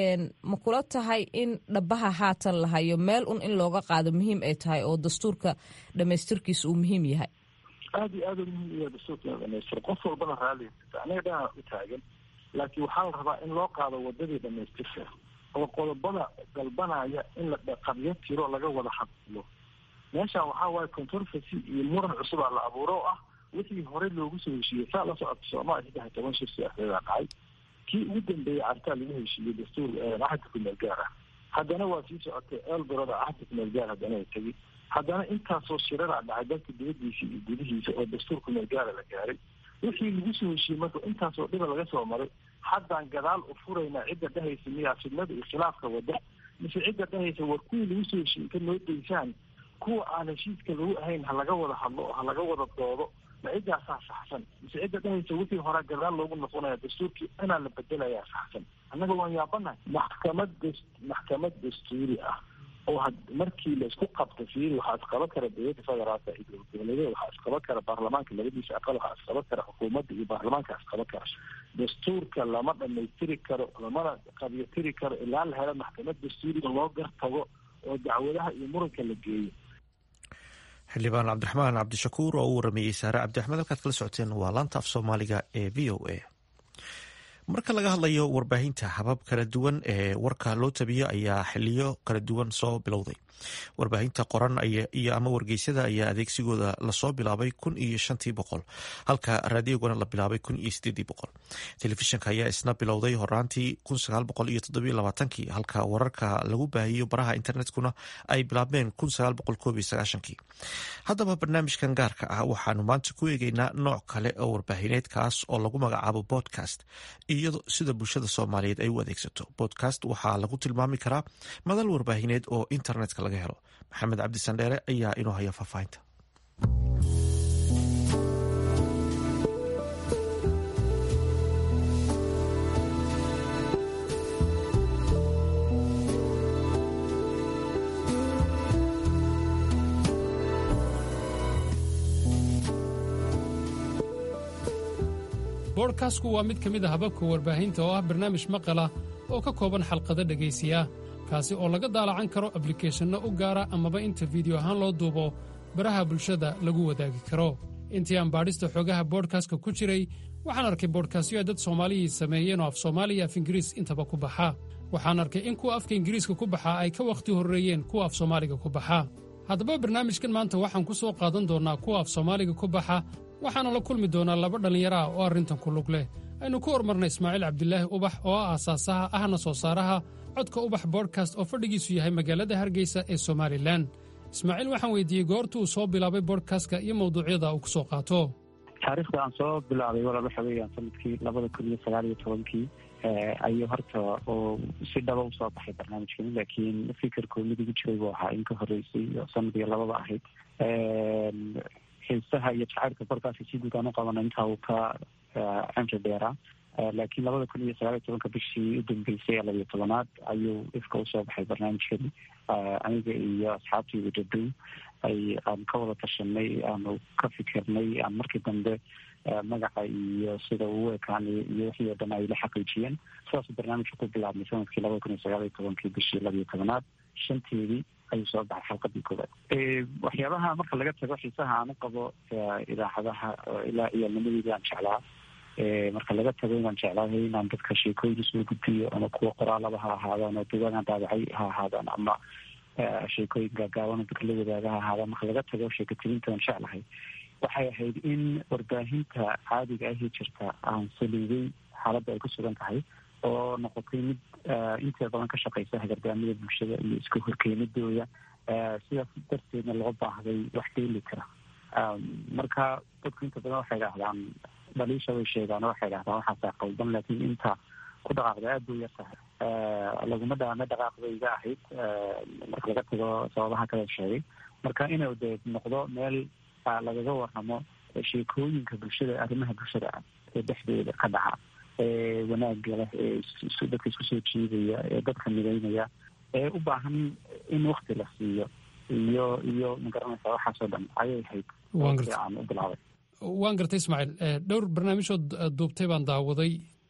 Speaker 9: ma kula tahay in dhabaha haatan la hayo meel un in looga qaado muhiim ay tahay oo dastuurka dhamaystirkiisa uu muhiim yahay?
Speaker 8: aada iyo aada u muhiim yahay dastuurka in la dhamaystiro. qof walbana raali aniga dhanaa u taagan, laakiin waxaa la rabaa in loo qaado wadadii dhamaystirka oo qodobada dalbanaya in la qabyo tiro laga wada hadlo. meeshaan waxaa waaye controversy iyo muran cusubaa la abuuro oo ah wixii horey loogu soo heshiiyey. saa la socota soomaaliya saddex iyo toban shir siyaasadeeda dhacay. kii ugu dambeeyey cartaa lagu heshiiyey dastuur axadka kumeel gaar ah. haddana waa sii socotay elboroda axadka kumeel gaar haddana ay tegi. haddana intaasoo shiraraa dhacay dalka dibadiisa iyo gudihiisa oo dastuur kumeel gaara la gaaray. wixii lagu soo heshiiyey marka intaasoo dhiba laga soo maray haddaan gadaal u furaynaa cidda dhahaysa miyaa fidnada iyo khilaafka wada, mise cidda dhahaysa war kuwii lagu soo heshiiyey ka noo daysaan kuwa aan heshiiska lagu ahayn ha laga wada hadlo oo ha laga wada doodo, ma ciddaasaa saxsan, mise cidda dhahaysa wixii horaa gadaal loogu noqonaya dastuurkii inaa la bedelayaa saxsan. annaga waan yaabanahay maxkamad das maxkamad dastuuri ah oo had markii la isku qabto fiiri waxaa isqaba kara dowladda federaalka iyo dowladda, waxaa isqaba kara baarlamaanka labadiisa aqal, waxaa isqaba kara xukuumadda iyo baarlamaanka isqaba kara. dastuurka lama dhamaystiri karo, lamana qabyo tiri karo ilaa la helo maxkamad dastuuriga loo gartago oo dacwadaha iyo muranka la geeyo.
Speaker 1: xildhibaan cabdiraxmaan cabdishakuur oo u warameeyey saare cabdi axmed. halkaad kala socoteen waa laanta af soomaaliga ee v o a. marka laga hadlayo warbaahinta, habab kala duwan ee warka loo tabiyo ayaa xiliyo kala duwan soo bilowday. warbaahinta qoran iyo ama wargeysyada ayaa adeegsigooda lasoo bilaabay kun iyo shantii boqol halka raadiyogana la bilaabay kun iyo sideedii boqol. telefishinka ayaa isna bilowday horaantii kun sagaal boqol iyo toddobiyo labaatankii halka wararka lagu baahiyo baraha internetkuna ay bilaabeen kun sagaal boqol koob iyo sagaashankii. haddaba barnaamijkan gaarka ah waxaanu maanta ku eegeynaa nooc kale oo warbaahineed kaas oo lagu magacaabo podcast iyo sida bulshada soomaaliyeed ay u adeegsato. podcast waxaa lagu tilmaami karaa madal warbaahineed oo internetka laga helo. maxamed cabdi sandheere ayaa inoo haya faahfaahinta.
Speaker 10: boodhkastku waa mid ka mid a hababka warbaahinta oo ah barnaamij maqala oo ka kooban xalqado dhegaysiya, kaasi oo laga daalacan karo ablikeeshanno u gaara amaba inta fiideo ahaan loo duubo baraha bulshada lagu wadaagi karo. intii aan baadhista xoogaha boodhkastka ku jiray waxaan arkay boodhkastyo ay dad soomaaliyii sameeyeen oo af soomaaliya af ingiriis intaba ku baxa. waxaan arkay in kuwa afka ingiriiska ku baxa ay ka wakhti horreeyeen kuwa af soomaaliga ku baxa. haddaba barnaamijkan maanta waxaan ku soo qaadan doonnaa kuwa af soomaaliga ku baxa, waxaana la kulmi doonaa laba dhallinyaro ah oo arrintan ku lug leh. aynu ku hormarnay ismaaciil cabdilaahi ubax oo ah aasaasaha ahna soo saaraha codka ubax boodhkast oo fadhigiisu yahay magaalada hargeysa ee somalilan. ismaaciil waxaan weydiiyey goortuu soo bilaabay boodhkastka iyo mawduucyada uu ku soo qaato.
Speaker 11: taariikhda aan soo bilaabay walaal waxa weeyaan sanadkii labada kun iyo sagaal iyo tobankii ayuu horta oo si dhaba usoo baxay barnaamijkan, laakiin fikirkoo mid igu jiray buu ahaa in ka horreysay oo sanad iyo lababa ahayd. xiisaha iyo jacaylka boodhkastka si guud aan u qabana intaa uu ka cimri dheeraa, laakiin labada kun iyo sagaal iyo tobanka bishii u dambeysay ee labiyo tobanaad ayuu ifka usoo baxay barnaamijkani. aniga iyo asxaabtayda dhadhow ay aan ka wada tashanay, aanu ka fikirnay, aan markii dambe magaca iyo sida uu ekaanay iyo wixii oo dhan ay la xaqiijiyeen. sidaasuu barnaamijka ku bilaabmay sanadkii labada kun iyo sagaal iyo tobankii bishii labiyo tobanaad shanteedii ayuu soo baxay xalqadii koowaad. waxyaabaha marka laga tago xiisaha aan u qabo idaacadaha ilaa iyaalnimadeedii aan jeclaa, marka laga tago inaan jeclaahay inaan dadka sheekooyin isoo gudbiyo ama kuwa qoraalaba ha ahaadaan oo dugaan daabacay ha ahaadaan ama sheekooyin gaagaaban dadka la wadaaga ha ahaadaan. marka laga tago sheekatirinta aan jeclahay waxay ahayd in warbaahinta caadiga ahi jirta aan saliiday xaaladda ay ku sugan tahay oo noqotay mid inta badan ka shaqeysa hagardaamada bulshada iyo isku horkeenidooda sidaas darteedna loo baahday wax dheeli kara marka dadku inta badan waxay dhahdaan dhaliisha way sheegaan waxay dhahdaan waxaasaa qaldan laakiin inta ku dhaqaaqda aada bay yar tahay laguma dhaama dhaqaaqday iga ahayd marka laga tago sababaha kale sheegay marka inuu dee noqdo meel lagaga warramo sheekooyinka bulshada arrimaha bulshada ah ee dhexdeeda ka dhaca ee wanaagga leh ee dadka isku soo jiidaya ee dadka midaynaya ee u baahan in wakti la siiyo iyo iyo magaranaysa waxaasoo dhan ayay ahayd aan u bilaabay
Speaker 10: waan gartay ismaaciil dhowr barnaamijhood duubtay baan daawaday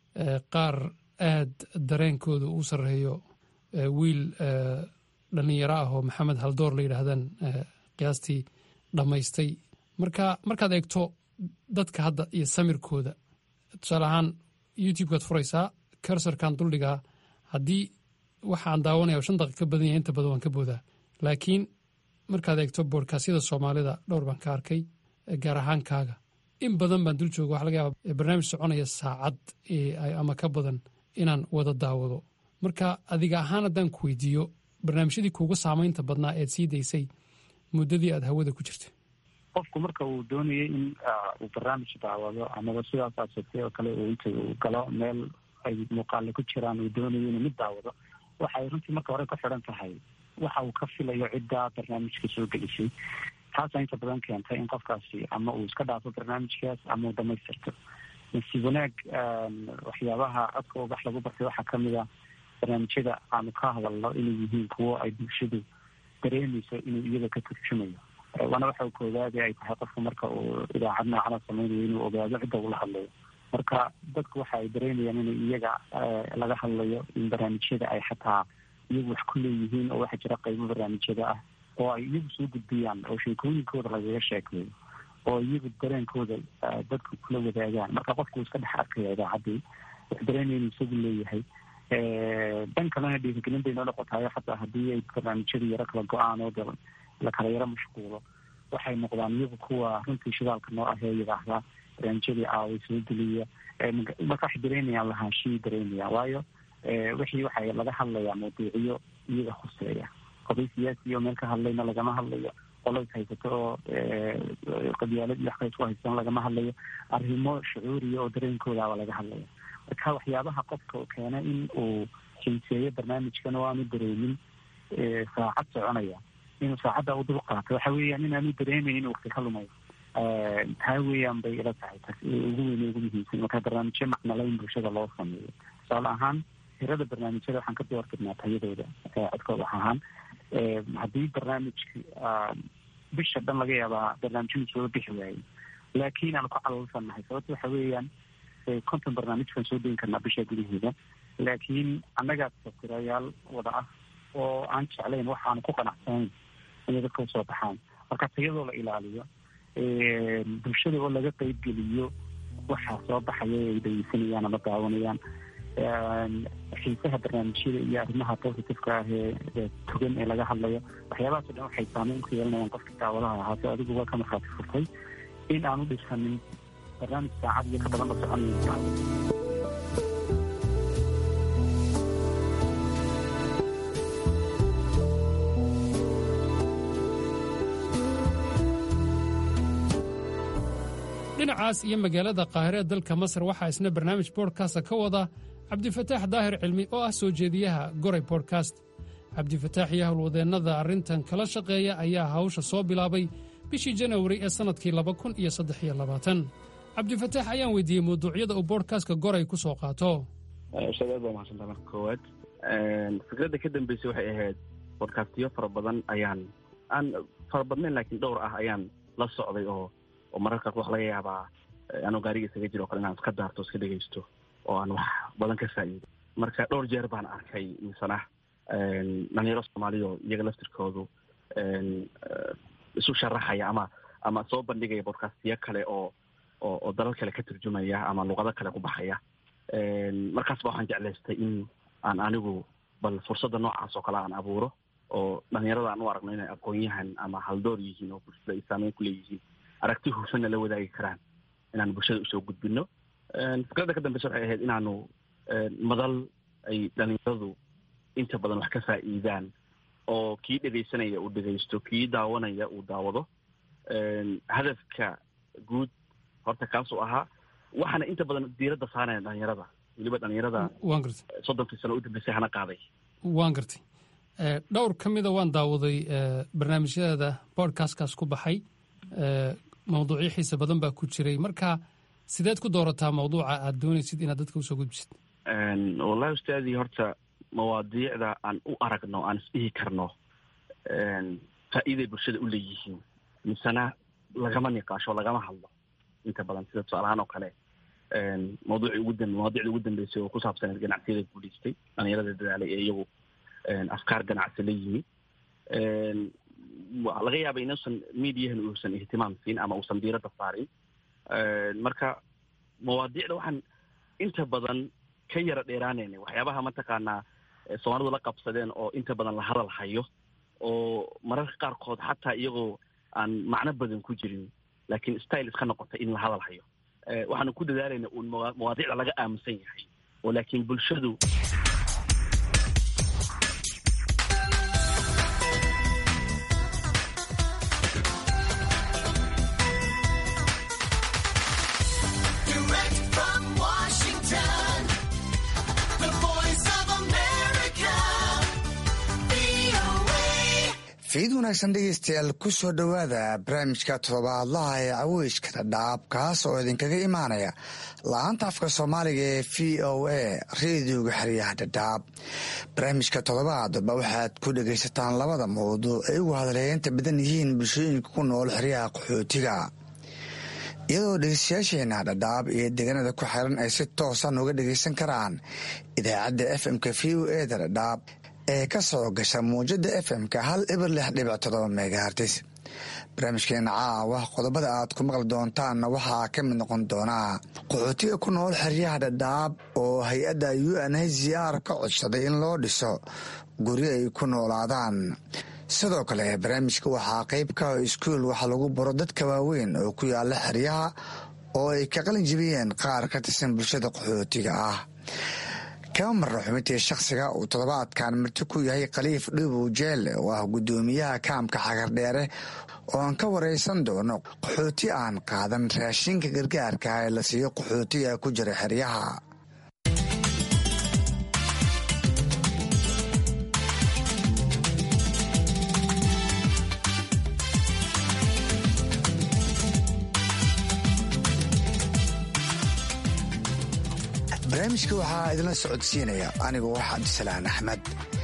Speaker 10: qaar aada dareenkooda uu sarreeyo wiil dhallinyaro ah oo maxamed haldoor la yidhaahdaan qiyaastii dhammaystay marka markaad eegto dadka hadda iyo samirkooda tusaale ahaan youtube-kaad furaysaa karsarkan duldhigaa haddii waxaan daawanaya shan daqiiq ka badan yahay inta badan waan ka boodaa laakiin markaad eegto boodkaasyada soomaalida dhowr baan ka arkay gaar ahaan kaaga in badan baan dul jooga waxa laga yaaba barnaamij soconaya saacad ama ka badan inaan wada daawado marka adiga ahaan haddaan ku weydiiyo barnaamijyadii kuuga saamaynta badnaa eed sii daysay muddadii aada hawada ku jirtay
Speaker 11: qofku marka uu doonayay in uu barnaamij daawado amaba sidaas aad sheegtay oo kale uu inta uu galo meel ay muuqaale ku jiraan uu doonayo inuu mid daawado waxay runtii marka hore ku xidhan tahay waxa uu ka filayo ciddaa barnaamijka soo gelisay taasaa inta badan keentay in qofkaasi ama uu iska dhaafo barnaamijkaas ama uu dhamaystirto nasiib wanaag waxyaabaha codka ubax lagu bartay waxaa kamid a barnaamijyada aanu ka hadalno inay yihiin kuwo ay bulshadu dareemayso inuu iyada ka turjumayo waana waxa koowaadi ay tahay qofka marka uu idaacad noocana sameynayo inuu ogaado cidda ula hadlayo marka dadku waxa ay dareemayaan in iyaga laga hadlayo in barnaamijyada ay xataa iyagu wax ku leeyihiin oo waxaa jira qaybo barnaamijyada ah oo ay iyagu soo gudbiyaan oo sheekooyinkooda lagaga sheekeeyo oo iyagu dareenkooda dadku kula wadaagaan marka qofku iska dhex arkaya idaacaddii wax dareemaya inuu isagu leeyahay dan kalena dhiirigelin bay noo noqotayo xataa haddii ay barnaamijyada yaro kala go-aan oo de la kala yaro mashquulo waxay noqdaan iyagu kuwa runtii shidaalka noo ah ee yidhaahdaa barnaamijyadii aaway soo geliya marka waxay dareemayaan lahaanshiyay dareemayaan waayo wixii waxay laga hadlayaa mawduuciyo iyaga khuseeya qoday siyaasi oo meel ka hadlayna lagama hadlayo qolays haysato oo qabyaalad iyo wax kale isku haystaan lagama hadlayo arrimo shucuuriya oo dareenkoodaaba laga hadlayo marka waxyaabaha qofka keena in uu xiiseeyo barnaamijkan oo aanu dareemin saacad soconaya inuu saacadda u dul qaato waxa weeyaan inaanu dareemeyn in wakti ka lumayo taa weeyaan bay ila tahay taas ugu weyne ugu muhiimsan marka barnaamijyo macnala in bulshada loo sameeyo tusaale ahaan hirada barnaamijyada waxaan ka doortidnaa tayadooda codkooda ahaan haddii barnaamijka bisha dhan laga yaabaa barnaamijyadu soo bixi waayey laakiin aanu ku calalsannahay sababta waxa weeyaan konton barnaamij baan soo deyn karnaa bisha gudaheeda laakiin annagaa safirayaal wada ah oo aan jeclayn waxaanu ku qanacsanayn inay dadka usoo baxaan marka tayadoo la ilaaliyo bulshada oo laga qeybgeliyo waxaa soo baxaya ay dhegeysanayaan ama daawanayaan xiisaha barnaamijyada iyo arrimaha positiveka ah ee togan ee laga hadlayo waxyaabahaas o dhan waxay saameyn ku yeelanayaan qofkii daawadaha ahaa si adigu waa ka markhaati furtay in aanu dhisanin barnaamij saacad iyo ka badan la soconaya
Speaker 10: dhinacaas iyo magaalada qaahire ee dalka masar waxaa isna barnaamij boodkasta ka wada cabdifataax daahir cilmi oo ah soo jeediyaha goray bodkast cabdifataax iyo howlwadeennada arrintan kala shaqeeya ayaa hawsha soo bilaabay bishii janawari ee sannadkii laba kun iyo saddex iyo labaatan cabdifataax ayaan weydiiyey mawduucyada uu boodkastka goray ku soo qaato
Speaker 12: shaqeed baa mahadsantaa marka koowaad fikradda ka dambeysay waxay ahayd bodkastiyo fara badan ayaan aan fara badnayn laakiin dhowr ah ayaan la socday oo oo mararka wax laga yaabaa anoo gaariga isaga jiro o kale inaan iska daarto iska dhegaysto oo aan wax badan ka faa'iido marka dhowr jeer baan arkay misana dhalinyaro soomaaliya oo iyaga laftirkoodu isu sharaxaya ama ama soo bandhigaya bodkastiyo kale oo oo oo dalal kale ka turjumaya ama luqado kale ku baxaya markaas ba waxaan jeclaystay in aan anigu bal fursadda noocaas oo kale aan abuuro oo dhalinyarada aan u aragno inay aqoon-yahan ama haldoor yihiin oo bulshada ay saameyn ku leeyihiin aragti hufana la wadaagi karaan inaan bulshada usoo gudbino fikradda ka dambeysa waxay ahayd inaanu madal ay dhalinyaradu inta badan wax ka faa'iidaan oo kii dhegaysanaya uu dhegaysto kii daawanaya uu daawado hadafka guud horta kaasuu ahaa waxaana inta badan diiradda saaraya dhalinyarada weliba dhalinyarada soddonkii sano u dambeysay hana qaaday
Speaker 10: waan gartay dhowr ka mida waan daawaday barnaamijyada bodcastkaas ku baxay mawduucyo xiisa badan baa ku jiray marka sideed ku doorataa mawduuca aad doonaysid inaad dadka usoo gudbisid
Speaker 12: wallahi ustaadii horta mawaadiicda aan u aragno aan isdhihi karno faa'iiday bulshada u leeyihiin misena lagama niqaasho lagama hadlo inta badan sida tusaalahaan oo kale mawduucii ugu dambe mawaadicda ugu dambeysay oo ku saabsaneed ganacsiyada guulaystay dhalinyarada dadaalay ee iyagu afkaar ganacsi la yimi laga yaaba inuusan mediahan uusan ihtimaam siin ama uusan diiradda saarin marka mawaadiicda waxaan inta badan ka yara dheeraanayna waxyaabaha mataqaanaa soomaalidu la qabsadeen oo inta badan la hadal hayo oo mararka qaarkood xataa iyagoo aan macno badan ku jirin laakiin style iska noqotay in la hadal hayo waxaanu ku dadaalayna uun mawaadiicda laga aaminsan yahay oo laakiin bulshadu
Speaker 13: fiid wanaagsan dhegeystayaal ku soo dhowaada barnaamijka toddobaadlaha ee caweyska dhadhaab kaas oo idinkaga imaanaya la-aanta afka soomaaliga ee v o a reediyoga xeryaha dhadhaab barnaamijka toddobaadba waxaad ku dhegaysataan labada mawduuc ay ugu hadaleeynta badan yihiin bulshooyinka ku nool xeryaha qaxootiga iyadoo dhegeystayaasheena dhadhaab iyo deegaanada ku xiran ay si toosan uga dhegeysan karaan idaacadda f m-ka v o a da dhadhaab ee ka soo gasha muujada f m-ka hal ibar lix dhibic todoba megahartis barnaamijkeena caawa qodobada aad ku maqli doontaanna waxaa ka mid noqon doonaa qaxootiga ku nool xeryaha dhadhaab oo hay-adda u n h c r ka codsaday in loo dhiso guryo ay ku noolaadaan sidoo kale barnaamijka waxaa qayb ka iskuul wax lagu baro dadka waaweyn oo ku yaala xeryaha oo ay ka qalin jibiyeen qaar ka tirsan bulshada qaxootiga ah kama marno xubintii shakhsiga uu toddobaadkan marti ku yahay khaliif dhuubow jeelle oo ah guddoomiyaha kaamka xagardheere oo aan ka waraysan doono qaxooti aan qaadan raashinka gargaarka ee la siiyo qaxootiga ku jira xeryaha barnaamijka waxaa idinla socodsiinaya anigoo ah cabdisalaan axmed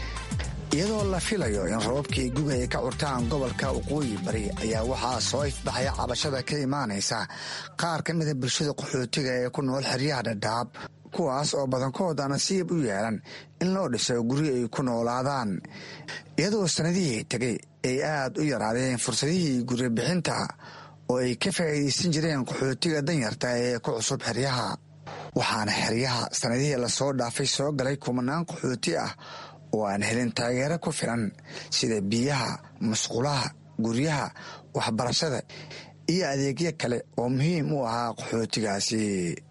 Speaker 13: iyadoo la filayo in rababkii guga ay ka curtaan gobolka waqooyi bari ayaa waxaa soo ifbaxaya cabashada ka imaanaysa qaar ka mida bulshada qaxootiga ee ku nool xeryaha dhadhaab kuwaas oo badankooda nasiib u yeelan in loo dhiso guryo ay ku noolaadaan iyadoo sannadihii tegay ay aad u yaraadeen fursadihii guryo bixinta oo ay ka faa'iidaysan jireen qaxootiga danyarta ee ku cusub xeryaha waxaana xeryaha sannadihii lasoo dhaafay soo galay kumanaan qaxooti ah oo aan helin taageero ku filan sida biyaha musqulaha guryaha waxbarashada iyo adeegyo kale oo muhiim u ahaa qaxootigaasi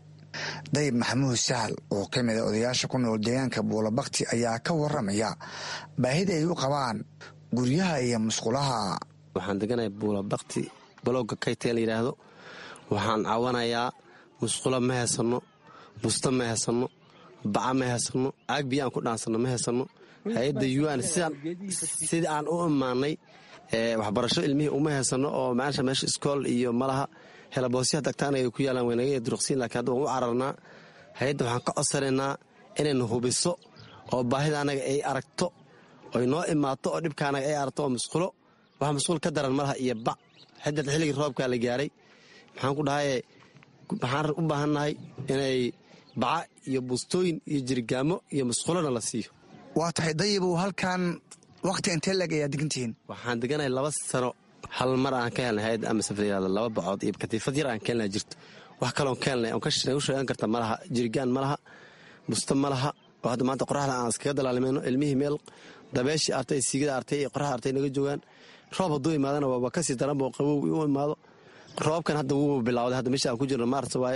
Speaker 13: dayib maxamuud sahal oo ka mida odayaasha ku nool deegaanka buulabakti ayaa ka waramaya baahida ay u qabaan guryaha iyo musqulaha
Speaker 14: waxaan deganahay buulabakti balowga kaytee la yidhaahdo waxaan caawanayaa musqulo ma haysanno busto ma haysanno baca ma haysanno caag biyo aan ku dhaansanno ma haysanno hay-adda u n sidii aan u imaanay waxbarasho ilmihii uma haysanno oo macaasha meesha iskool iyo malaha helaboosyaha dagtaanaga ay ku yaalaan waynaga duruqsiin laakiin hadda waan u cararnaa hay-adda waxaan ka codsanaynaa inaynu hubiso oo baahida anaga ay aragto oy noo imaato oo dhibka anaga ay aragto oo musqulo wax musqul ka daran malaha iyo bac xidda xilligii roobkaa la gaaray maxaan ku dhahaye waxaan u baahannahay inay baca iyo bustooyin iyo jirgaamo iyo musqulona la siiyo
Speaker 13: waa tahay dayibow halkan wakhti intee leg ayaa degantihiin
Speaker 14: waxaan deganahay laba sano hal mar aan ka helnay hay-adda ama safriyada laba bacood iyo katiifad yar aan ka helnaa jirto wax kaloon ka helnay oon nagu sheegan karta malaha jirgaan ma laha busto ma laha oo hadda maanta qoraxda aan iskaga dalaalimayno ilmihii meel dabeeshii artay siigada artay iyo qoraxda artay naga joogaan roob hadduu imaadana waaba kasii daranboo qabow u imaado roobkan hadda wuu bilawday hadda meesha aan ku jirno maarta waaye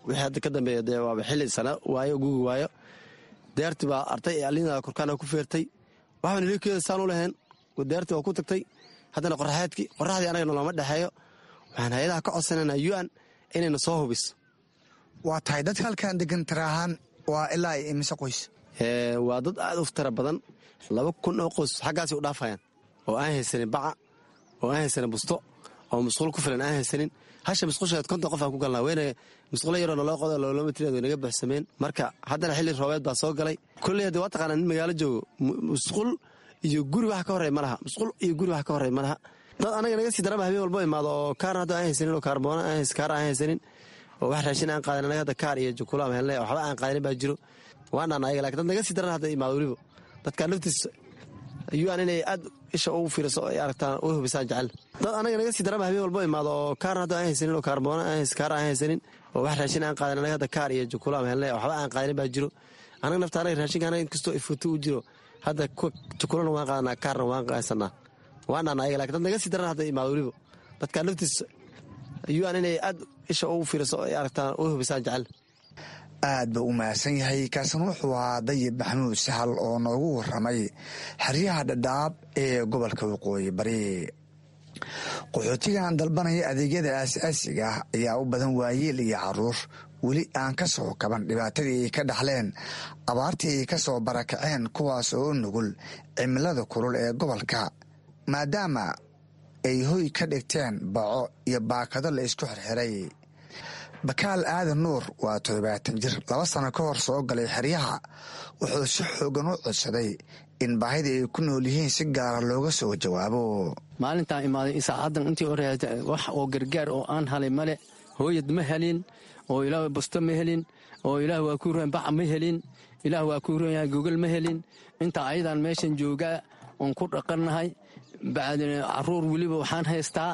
Speaker 14: wixii hadda ka dambeeya dee waaba xilli sana waayo gugi waayo deerti baa artay ee alliinada korkaana ku feertay waxbaan hilibkeeda saan u lahayn deerti waa ku tagtay haddana qoraxeedkii qoraxdii anagana looma dhexeeyo waxaan hay-adaha ka codsanaynaa u n inayna soo hubiso
Speaker 13: waa tahay dadka halkan degan taraahaan waa ilaa imise qoys
Speaker 14: waa dad aad u tara badan laba kun oo qoys xaggaasay u dhaafayaan oo aan haysanin baca oo aan haysanin busto oo musquul ku filan aan haysanin hasha musqusheed konton qof aan ku galnaa weyne musqulo yaroo naloo qodo loolomitreed way naga buuxsameen marka haddana xilli roobeed baa soo galay kolley haddii waa taqaanaa nin magaalo joogo musquul iyo guri wax ka horey ma laha musquul iyo guri wax ka horey ma laha dad anaga naga sii darama habeen walbo imaado oo kaarna hadda aan haysanin oo kaarboona kaar aan haysanin oo wax raashin aan qaadan anaga hadda kaar iyo jukulo ama helnay waxba aan qaadanin baa jiro waanaan ayaga laakiin dad naga sii daran hadda imaado weliba dadkaa naftiisa ayuan inay aad isha ugu fiiriso ay aragtaan u hubisaan jecel dad anaga naga sii darama habeen walbo imaado oo kaarna hadda aan haysanin oo kaarboona kaar aan haysanin oo wax raashin aan qaadan anaga hadda kaar iyo jukulo ama helnay waxba aan qaadanin baa jiro anaga nafta anaga raashinka anaga inkastoo ifutu u jiro hadda jukulona waan qaadanaa kaarna waan qaadsanaa waanaan ayaga laakiin dad naga sii daran hadda imaado weliba dadkaa naftiisa ayuan inay aad isha ugu fiiriso ay aragtaan u hubisaan jecel
Speaker 13: aad buu u mahadsan yahay kaasan wuxuu ahaa dayib maxamuud sahal oo noogu waramay xeryaha dhadhaab ee gobolka waqooyi bari qaxootigan dalbanaya adeegyada aas-aasiga ah ayaa u badan waayeel iyo caruur weli aan ka soo kaban dhibaatadii ay ka dhaxleen abaartii ay ka soo barakaceen kuwaas oo u nugul cimilada kulul ee gobolka maadaama ay hoy ka dhigteen baco iyo baakado la isku xirxiray bakaal aadan nuur waa toddobaatan jir laba sano ka hor soo galay xeryaha wuxuu si xoogan u codsaday in baahida ay ku nool yihiin si gaara looga soo jawaabo
Speaker 15: maalintaan imaaday saacaddan intii hore wax oo gargaar oo aan halay male hooyad ma helin oo ilaah busto ma helin oo ilaah waa ku roon bac ma helin ilaah waa ku roon yahay gogol ma helin inta ayadan meeshan joogaa oon ku dhaqannahay bacdina caruur weliba waxaan haystaa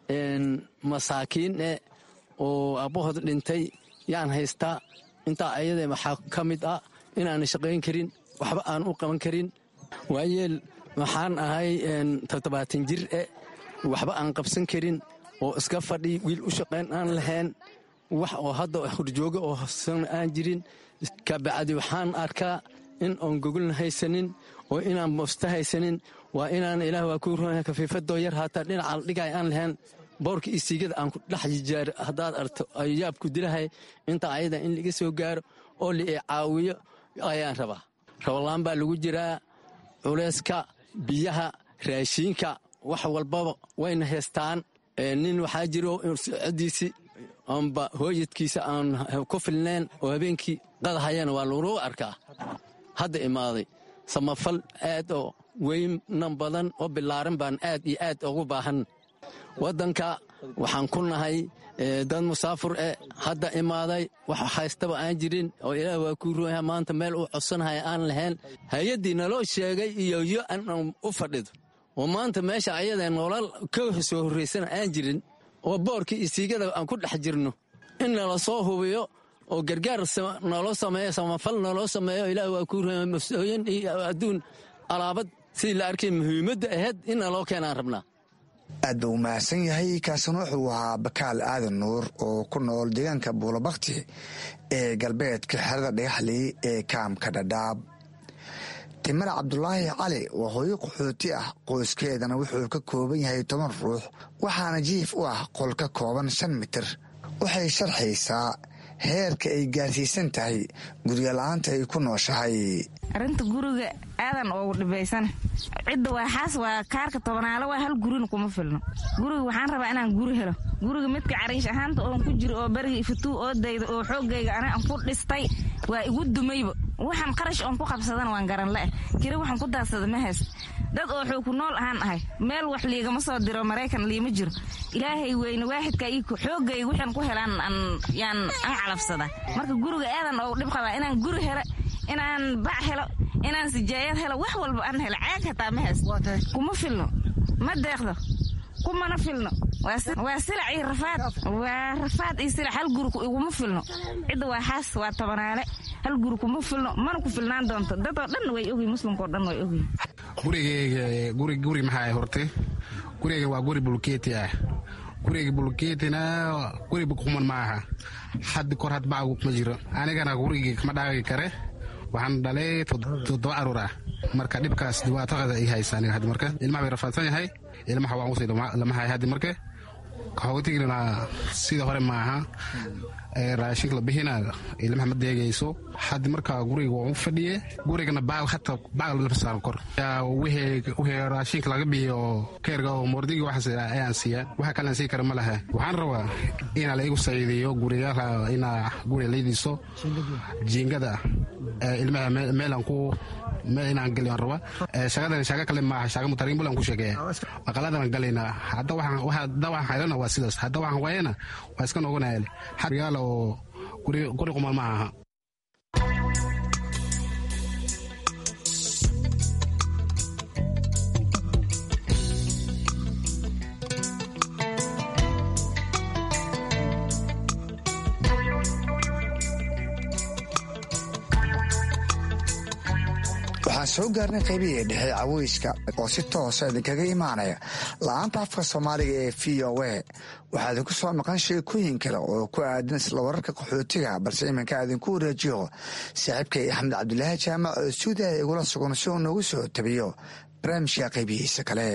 Speaker 15: masaakiin e oo abbahood dhintay yaan haystaa intaa ayada waxaa ka mid ah inaana shaqayn karin waxba aan u qaban karin waayeel waxaan ahay toddobaatan jir e waxba aan qabsan karin oo iska fadhi wiil u shaqayn aan lahayn wax oo hadda horjooga oo hosan aan jirin kabacdi waxaan arkaa in oon gogolna haysanin oo inaan busta haysanin waa inaan ilaah waa ku roonyahay kafiifadoo yar haataa dhinaca dhigay aan lahayn boorka iyo siigada aan ku dhex jijaaro haddaad arto ay yaabku dilahay inta ayada in laga soo gaaro oo la i caawiyo ayaan rabaa rabalaan baa lagu jiraa culayska biyaha raashiinka wax walbaba wayna haystaan nin waxaa jiro codiisi amba hooyadkiisa aan ku filnayn oo habeenkii qadahayana waa lagu arkaa hadda imaaday samafal aad oo weynan badan oo bilaaran baan aad iyo aad ugu baahan waddanka waxaan ku nahay dad musaafur e hadda imaaday wax haystaba aan jirin oo ilaah waa kuu rooyaha maanta meel uu codsanhaya aan lahayn hay-addii naloo sheegay iyo yo an u fadhido oo maanta meesha ayada nolol ka soo horraysana aan jirin oo boorka iyo siigada aan ku dhex jirno in nala soo hubiyo oo gargaar naloo sameeyo samafal naloo sameeyo ilaah waa kuu rooyaha mas-ooyin iyo adduun alaabad sidii la arkay muhiimadda ahayd in naloo keenaan rabnaa
Speaker 13: aad buu u mahadsan yahay kaasan wuxuu ahaa bakaal aadan nuur oo ku nool deegaanka buulabakti ee galbeedka xerada dhagaxley ee kaamka dhadhaab timar cabdulaahi cali waa hooyo qaxooti ah qoyskeedana wuxuu ka kooban yahay toban ruux waxaana jiif u ah qol ka kooban shan mitir waxay sharxaysaa heerka ay gaarsiisan tahay guryola-aanta ay ku nooshahay
Speaker 16: arrinta guriga aadan oogu dhibaysana cidda waa xaas waa kaarka tobanaalo waa hal gurina kuma filno guriga waxaan rabaa inaan guri helo guriga midka cariish ahaanta oon ku jiro oo beriga ifutuu oo dayda oo xoogayga aniga aan ku dhistay waa igu dumayba waxaan qarash oon ku qabsadana waan garan la'eh kiri waxaan ku daadsada ma hayst dad oo xoog ku nool ahaan ahay meel wax liigama soo diro maraykan liima jiro ilaahay weyne waaxidka ii xoogayga waxaan ku helaan yaan aan calafsadaa marka guriga aadan oogu dhib qabaa inaan guri helo inaan bac helo inaan sijaayad helo wax walba aan helo caag hataa ma hayst kuma filno ma deeqdo kumana filno waa silac iyo rafaad waa rafaad iyo silac hal guri iguma filno cidda waa xaas waa tobanaale hal guri kuma filno mana ku filnaan doonto dadoo dhan way ogiy muslimkao dhan way ogiy
Speaker 17: gurigeyga guri guri maxaa horte gurigeyga waa guri bulkeeti ah guriga bulkeetina guriga kuman maaha hadda kor had bacgu ma jiro anigana gurigii kama dhaagi kare waxaan dhalay toddoba caruur ah marka dhibkaas dhibaatada ay haysaan hadda marka ilmaha way rafaadsan yahay ilmaha waa usii lama hay hadda marka qaxootiga sida hore maaha raashinka la bixina ilmaha ma deegayso hadda marka guriga waa u fadhiye gurigana baal hata baal la saaran kor wixii wixii raashinka laga bixiyo keerga oo mordigi waxa ayaan siiya waxa kale sii kara ma laha waxaan rabaa in la igu saciidiyo guriga ina guriga leediso jingada ilmaha meelan ku meelan galin raba shaqadan shaqa kale ma shaqa mutarin bulan ku sheegay aqaladan galina hadda waxaan waxa dawa hayna waa sidaas hadda waxaan wayna waa iska noqonayay xariyaalo guri guri kuma maaha
Speaker 13: waxaan soo gaarnay qaybihii dhexe caweyska oo si toosa idinkaga imaanaya la-aanta afka soomaaliga ee v o a waxaa idinku soo maqan sheekooyin kale oo ku aadan isla wararka qaxootiga balse iminka idinku wareejiyo saaxiibkay axmed cabdulaahi jaamac oo suudiya igula sugan si uu noogu soo tabiyo barnaamijka qaybihiisa kale.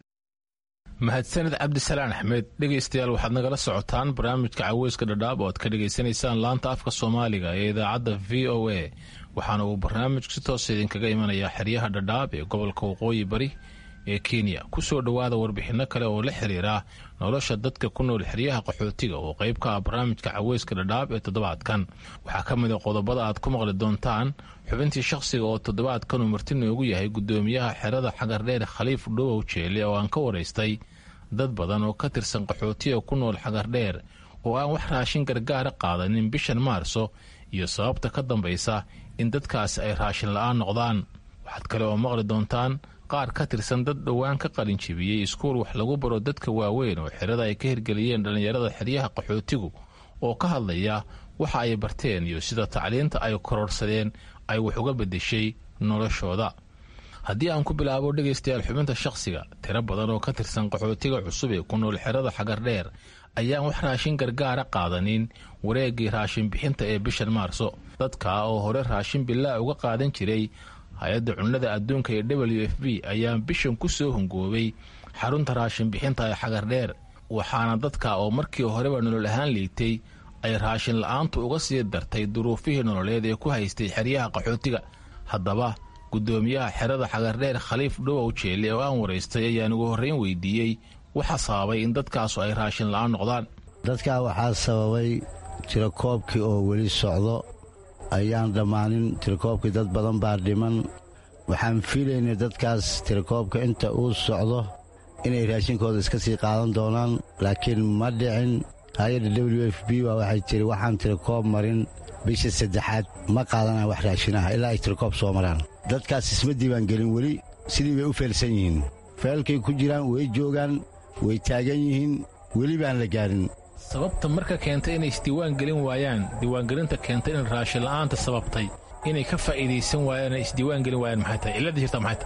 Speaker 18: mahadsanid cabdisalaan axmed. dhegaystayaal waxaad nagala socotaan barnaamijka caweyska dhadhaab oo aad ka dhegaysanaysaan laanta afka soomaaliga ee idaacadda v o a waxaana uu barnaamijku si toosa idinkaga imanayaa xeryaha dhadhaab ee gobolka waqooyi bari ee kenya. ku soo dhowaada warbixinno kale oo la xiriira nolosha dadka ku nool xeryaha qaxootiga oo qayb ka ah barnaamijka caweyska dhadhaab ee toddobaadkan. waxaa ka mid a qodobada aad ku maqli doontaan xubintii shakhsiga oo toddobaadkan uu marti noogu yahay guddoomiyaha xerada xagardheer khaliif dhowow jeele oo aan ka waraystay dad badan oo ka tirsan qaxootiga ku nool xagardheer oo aan wax raashin gargaara qaadanin bishan maarso iyo sababta ka dambaysa in dadkaasi ay raashin la'aan noqdaan. waxaad kale oo maqli doontaan qaar ka tirsan dad dhowaan ka qalinjibiyey iskuul wax lagu baro dadka waaweyn oo xerada ay ka hirgeliyeen dhallinyarada xeryaha qaxootigu oo ka hadlaya waxa ay barteen iyo sida tacliinta ay kororsadeen ay wax uga beddeshay noloshooda. haddii aan ku bilaabo dhegaystayaal xubinta shakhsiga, tiro badan oo ka tirsan qaxootiga cusub ee ku nool xerada xagardheer ayaan wax raashin gargaara qaadanin wareeggii raashin bixinta ee bishan maarso. dadka oo hore raashin bilaa uga qaadan jiray hay-adda cunnada adduunka ee w f b ayaa bishan ku soo hungoobay xarunta raashin bixinta ee xagardheer, waxaana dadka oo markii horeba nolol ahaan liitay ay raashin la'aantu uga sii dartay duruufihii nololeed ee ku haystay xeryaha qaxootiga. haddaba guddoomiyaha xerada xagardheer khaliif dhowow jeele oo aan waraystay ayaan ugu horreyn weydiiyey waxa sababay in dadkaasu ay raashin la'aan noqdaan.
Speaker 19: dadkaa waxaa sababay tirakoobkii oo weli socdo ayaan dhammaanin. tirakoobkii dad badan baa dhiman. waxaan fiilaynay dadkaas tirakoobka inta uu socdo inay raashinkooda iska sii qaadan doonaan, laakiin ma dhicin. hay-adda w f b baa waxay tiri waxaan tirakoob marin bisha saddexaad ma qaadanaan wax raashin ah ilaa ay tirakoob soo maraan. dadkaas isma diiwaan gelin weli, sidii bay u feelsan yihiin. feelkay ku jiraan way joogaan, way taagan yihiin, weli baan la gaarin.
Speaker 18: sababta marka keentay inay isdiiwaan gelin waayaan, diiwaangelinta keentay in raashin la'aanta sababtay inay ka faa'iidaysan waayaan ay isdiiwaan gelin waayaan maxay tahay? cilladda jirta maxay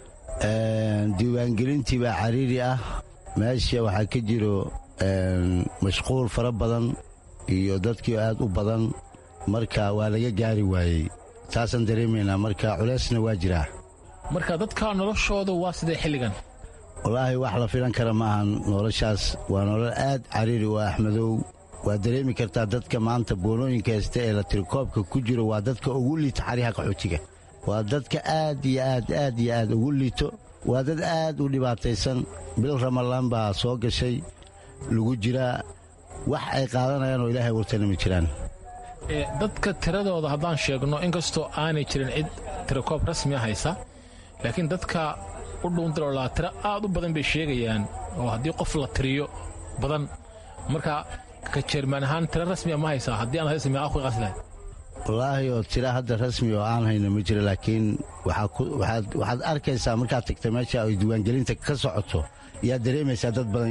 Speaker 18: tahay?
Speaker 19: diiwaangelintii baa cariiri ah. meesha waxaa ka jiro mashquul fara badan iyo dadkii aad u badan, marka waa laga gaari waayey. taasaan dareemaynaa, marka culaysna waa jiraa.
Speaker 18: marka dadka noloshoodu waa sidee xilligan?
Speaker 19: wallaahi wax la filan kara ma ahan. noloshaas waa nolol aad cariiri u axmedow. waad dareemi kartaa dadka maanta boonooyinka haysta ee la tirikoobka ku jiro waa dadka ugu liito xaryaha qaxootiga. waa dadka aad iyo aad aad iyo aad ugu liito. waa dad aad u dhibaataysan. bil ramalaan baa soo gashay lagu jiraa. wax ay qaadanayaan oo ilaahay wartana ma jiraan.
Speaker 18: dadka tiradooda haddaan sheegno inkastoo aanay jirin cid tirakoob rasmiya haysa, laakiin dadka u dhuundirolaa tiro aad u badan bay sheegayaan oo haddii qof la tiriyo badan. marka ka jeermaan ahaan tiro rasmiya ma haysaa? haddii aan haysa meeqaa ku qaasi lahayd?
Speaker 19: wallaahi oo tira hadda rasmi oo aan hayno ma jiro, laakiin waxaad arkaysaa markaad tagta meesha ay diiwaangelinta ka socoto yaad dareemaysaa dad badan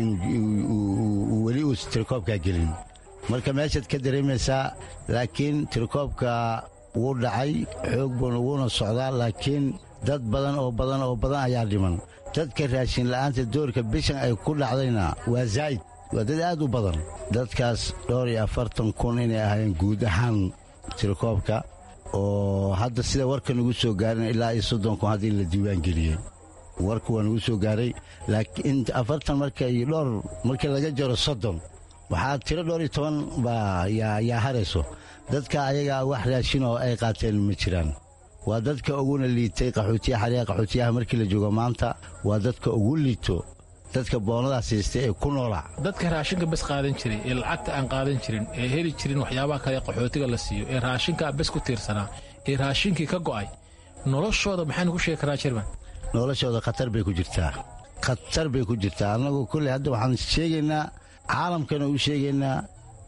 Speaker 19: inuu weli uus tirakoobkaa gelin. marka meeshaad ka dareemaysaa, laakiin tirakoobka wuu dhacay xoog buuna wuuna socdaa, laakiin dad badan oo badan oo badan ayaa dhiman. dadka raashin la'aanta doorka bishan ay ku dhacdayna waa zaa'id. waa dad aad u badan dadkaas dhowr iyo afartan kun inay ahaayeen guud ahaan tirakoobka oo hadda sida warka nagu soo gaarin ilaa iyo soddon kun hadda in la diiwaan geliyey warka waa nagu soo gaaray laakiin afartan marka iyo dhowr markii laga jaro soddon waxaa tiro dhowr iyo toban baa yaa harayso dadka ayagaa wax raashin oo ay qaateen ma jiraan waa dadka uguna liitay qaxootiyaha xariiqa qaxootiyaha markii la joogo maanta waa dadka ugu liito dadka boonadaas haystay ee ku noolaa
Speaker 18: dadka raashinka bas qaadan jiray ee lacagta aan qaadan jirin ee heli jirin waxyaabaha kale qaxootiga la siiyo ee raashinka bas ku tiirsanaa ee raashinkii ka go'ay noloshooda maxaan ku sheegi karaa Jerman
Speaker 19: noloshooda khatar bay ku jirtaa khatar bay ku jirtaa annagu kulli hadda waxaan sheegaynaa caalamkana u sheegaynaa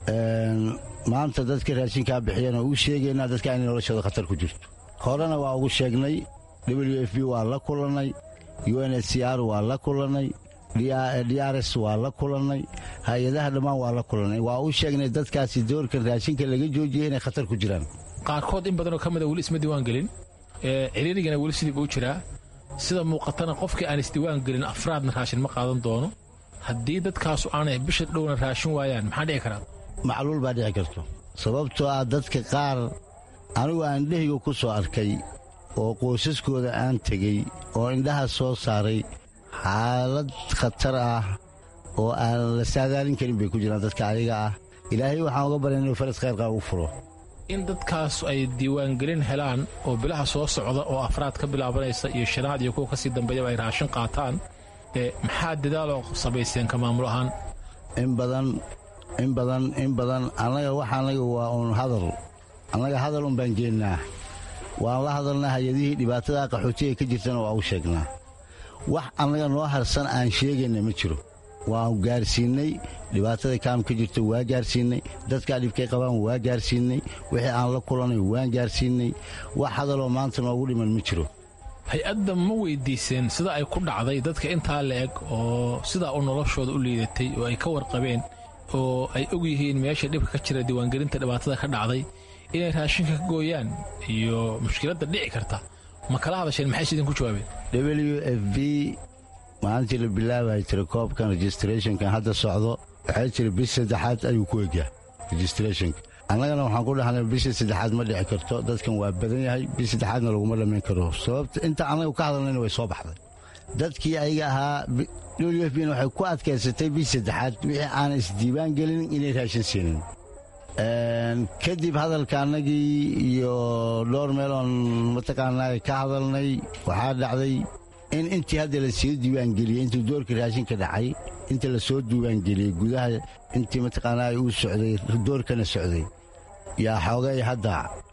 Speaker 19: maanta dadka raashinkaa bixiyana u sheegaynaa dadka inay noloshooda khatar ku jirto horena waa ugu sheegnay w f b waa la kulannay u n h c r waa la kulannay d r s waa la kulannay hay-adaha dhammaan waa la kulannay waa u sheegnay dadkaasi doorkan raashinka laga joojiyey inay khatar ku jiraan
Speaker 18: qaarkood in badanoo ka mida weli isma diiwaan gelin ciriirigana weli sidii buu jiraa sida muuqatana qofkii aan isdiiwaan gelin afraadna raashin ma qaadan doono haddii dadkaasu aanay bisha dhowna raashin waayaan maxaa dhici karaa
Speaker 19: macluul baa dhici karto sababtoo ah dadka qaar anigu aan indhahayga ku soo arkay oo qoysaskooda aan tegey oo indhaha soo saaray xaalad khatar ah oo aan la saadaalin karin bay ku jiraan dadka ayaga ah ilaahay waxaan uga barya inuu faras khayrkaa u furo
Speaker 18: in dadkaas ay diiwaangelin helaan oo bilaha soo socda oo afraad ka bilaabanaysa iyo shanaad iyo kuwa ka sii dambeeyaba ay raashin qaataan ee maxaa dadaaloo samayseen ka maamul ahaan
Speaker 19: in badan in badan in badan annaga waxa annaga waa uun hadal annaga hadal un baan jeennaa waan la hadalnaa hay-adihii dhibaatada qaxootiga ka jirtana waa u sheegnaa wax annaga noo harsan aan sheegayna ma jiro waan gaarsiinnay dhibaatada kaam ka jirta waa gaarsiinnay dadkaa dhibkay qabaan waa gaarsiinnay wixii aan la kulannay waan gaarsiinnay wax hadaloo maanta noogu dhiman ma jiro
Speaker 18: hay-adda ma weyddiiseen sida ay ku dhacday dadka intaa la eg oo sidaa u noloshooda u liidatay oo ay ka warqabeen oo ay og yihiin meesha dhibka ka jira diiwaangelinta dhibaatada ka dhacday inay raashinka ka gooyaan iyo mushkiladda dhici karta ma kala hadasheen maxay sidin ku jawaabeen
Speaker 19: w f b maalintii la bilaabayay tirakoobkan registrationkan hadda socdo waxay tiri bish saddexaad ayuu ku egyaa registrationka annagana waxaan ku dhahnay bisha saddexaad ma dhici karto dadkan waa badan yahay bish saddexaadna laguma dhammayn karo sababta inta annaga ka hadalnayna way soo baxday dadkii ayaga ahaa w f bna waxay ku adkaysatay bish saddexaad wixii aanay isdiiwaan gelin inay raashin siinin kadib hadalka annagii iyo dhowr meel oon mataqaanaa ka hadalnay waxaa dhacday in intii hadda la soo diiwaangeliyey intuu doorka raashinka dhacay inta la soo diiwaangeliyey gudaha intii mataqaanaa uu socday doorkana socday yaa xoogay hadda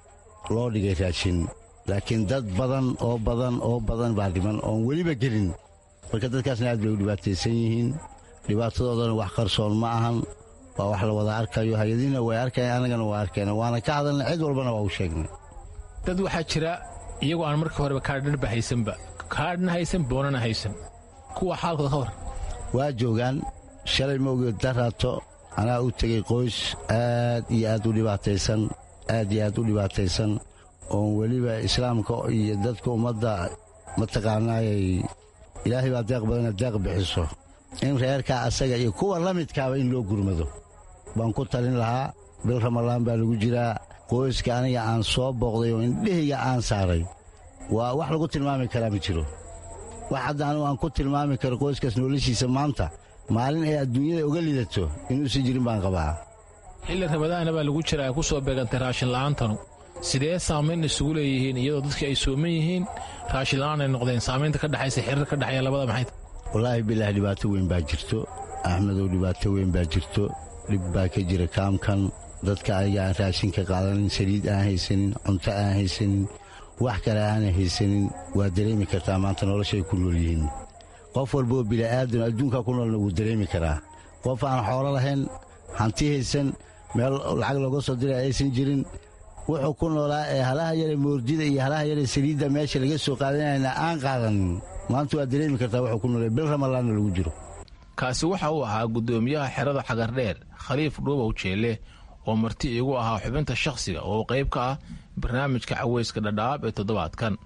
Speaker 19: loo dhigay raashin laakiin dad badan oo badan oo badan baa dhiman oon weliba gelin marka dadkaasna aad bay u dhibaataysan yihiin dhibaatadoodana wax qarsoon ma ahan waa wax la wada arkayo hay-adiina way arkayaan annagana waa arkayna waana ka hadalnay cid walbana waa u sheegnay
Speaker 18: dad waxaa jira iyagoo aan markii horeba kaadhanba haysanba kaadhna haysan boonana haysan kuwa xaalkooda ka war
Speaker 19: waa joogaan shalay mawgeed daraato anaa u tegey qoys aad iyo aad u dhibaataysan aad iyo aad u dhibaataysan oon weliba islaamka iyo dadka ummadda mataqaanaayay ilaahay baa deeq badana deeq bixiso in reerkaa asaga iyo kuwa la midkaaba in loo gurmado baan ku talin lahaa bil ramalaan baa lagu jiraa qoyska aniga aan soo booqday oo indhehayga aan saaray waa wax lagu tilmaami karaa ma jiro wax hadda anigu aan ku tilmaami karo qoyskaas noloshiisa maanta maalin ay adduunyada uga lidato inuusan jirin baan qabaa
Speaker 18: xilli ramadaana baa lagu jira ay ku soo beegantay raashin la'aantanu sidee saamayn isugu leeyihiin iyadoo dadkii ay sooman yihiin raashin la'aan ay noqdeen saamaynta ka dhexaysa xiriir ka dhexeeya labada maxay
Speaker 19: wallaahi bilaahi dhibaato weyn baa jirto axmedow dhibaato weyn baa jirto dhib baa ka jira kaamkan dadka ayaga aan raashinka qaadanin saliid aan haysanin cunto aan haysanin wax kale aanay haysanin waa dareemi kartaa maanta noloshay ku nool yihiin qof walba oo bila'aadan adduunkaa ku noolna wuu dareemi karaa qof aan xoolo lahayn hanti haysan meel lacag looga soo diray aysan jirin wuxuu ku noolaa ee halaha yare moordida iyo halaha yare saliidda meesha laga soo qaadanayna aan qaadanin maanta waa dareemi kartaa wuxuu ku noolay bil ramalaanna lagu jiro
Speaker 18: kaasi waxa uu ahaa guddoomiyaha xerada xagardheer khaliif dhuubow jeelle oo marti iigu ahaa xubinta shakhsiga oo qayb ka ah barnaamijka caweyska dhadhaab ee toddobaadkan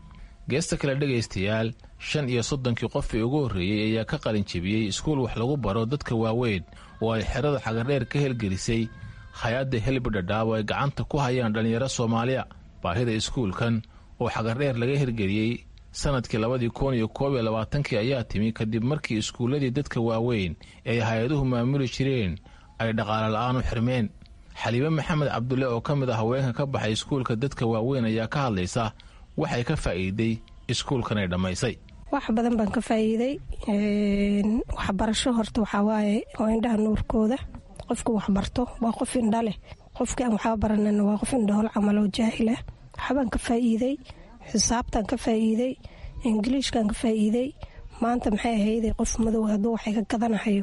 Speaker 18: geesta kale dhegaystayaal shan iyo soddonkii qofii ugu horreeyey ayaa ka qalin jebiyey iskuul wax lagu baro dadka waaweyn oo ay xerada xagardheer ka helgelisay hay-adda helbi dhadhaab oo ay gacanta ku hayaan dhallinyaro soomaaliya. baahida iskuulkan oo xagardheer laga hirgeliyey sannadkii labadii kun iyo koob iyo labaatankii ayaa timi kadib markii iskuulladii dadka waaweyn ee hay-aduhu maamuli jireen ay dhaqaale la'aan u xirmeen. xaliime maxamed cabdulle oo ka mid ah haweenka ka baxay iskuulka dadka waaweyn ayaa ka hadlaysa waxay ka faa'iiday iskuulkan ay dhammaysay.
Speaker 20: wax badan baan ka faa'iiday. waxbarasho horta waxaa waaye oo indhaha nuurkooda. qofku waxbarto waa qof indha leh, qofkii aan waxba baranana waa qof indhahool camal oo jaahil ah. waxbaan ka faa'iiday, xisaabtaan ka faa'iiday, ingiliishkaan ka faa'iiday. maanta maxay ahayday qof madow hadduu waxay ka gadanahayo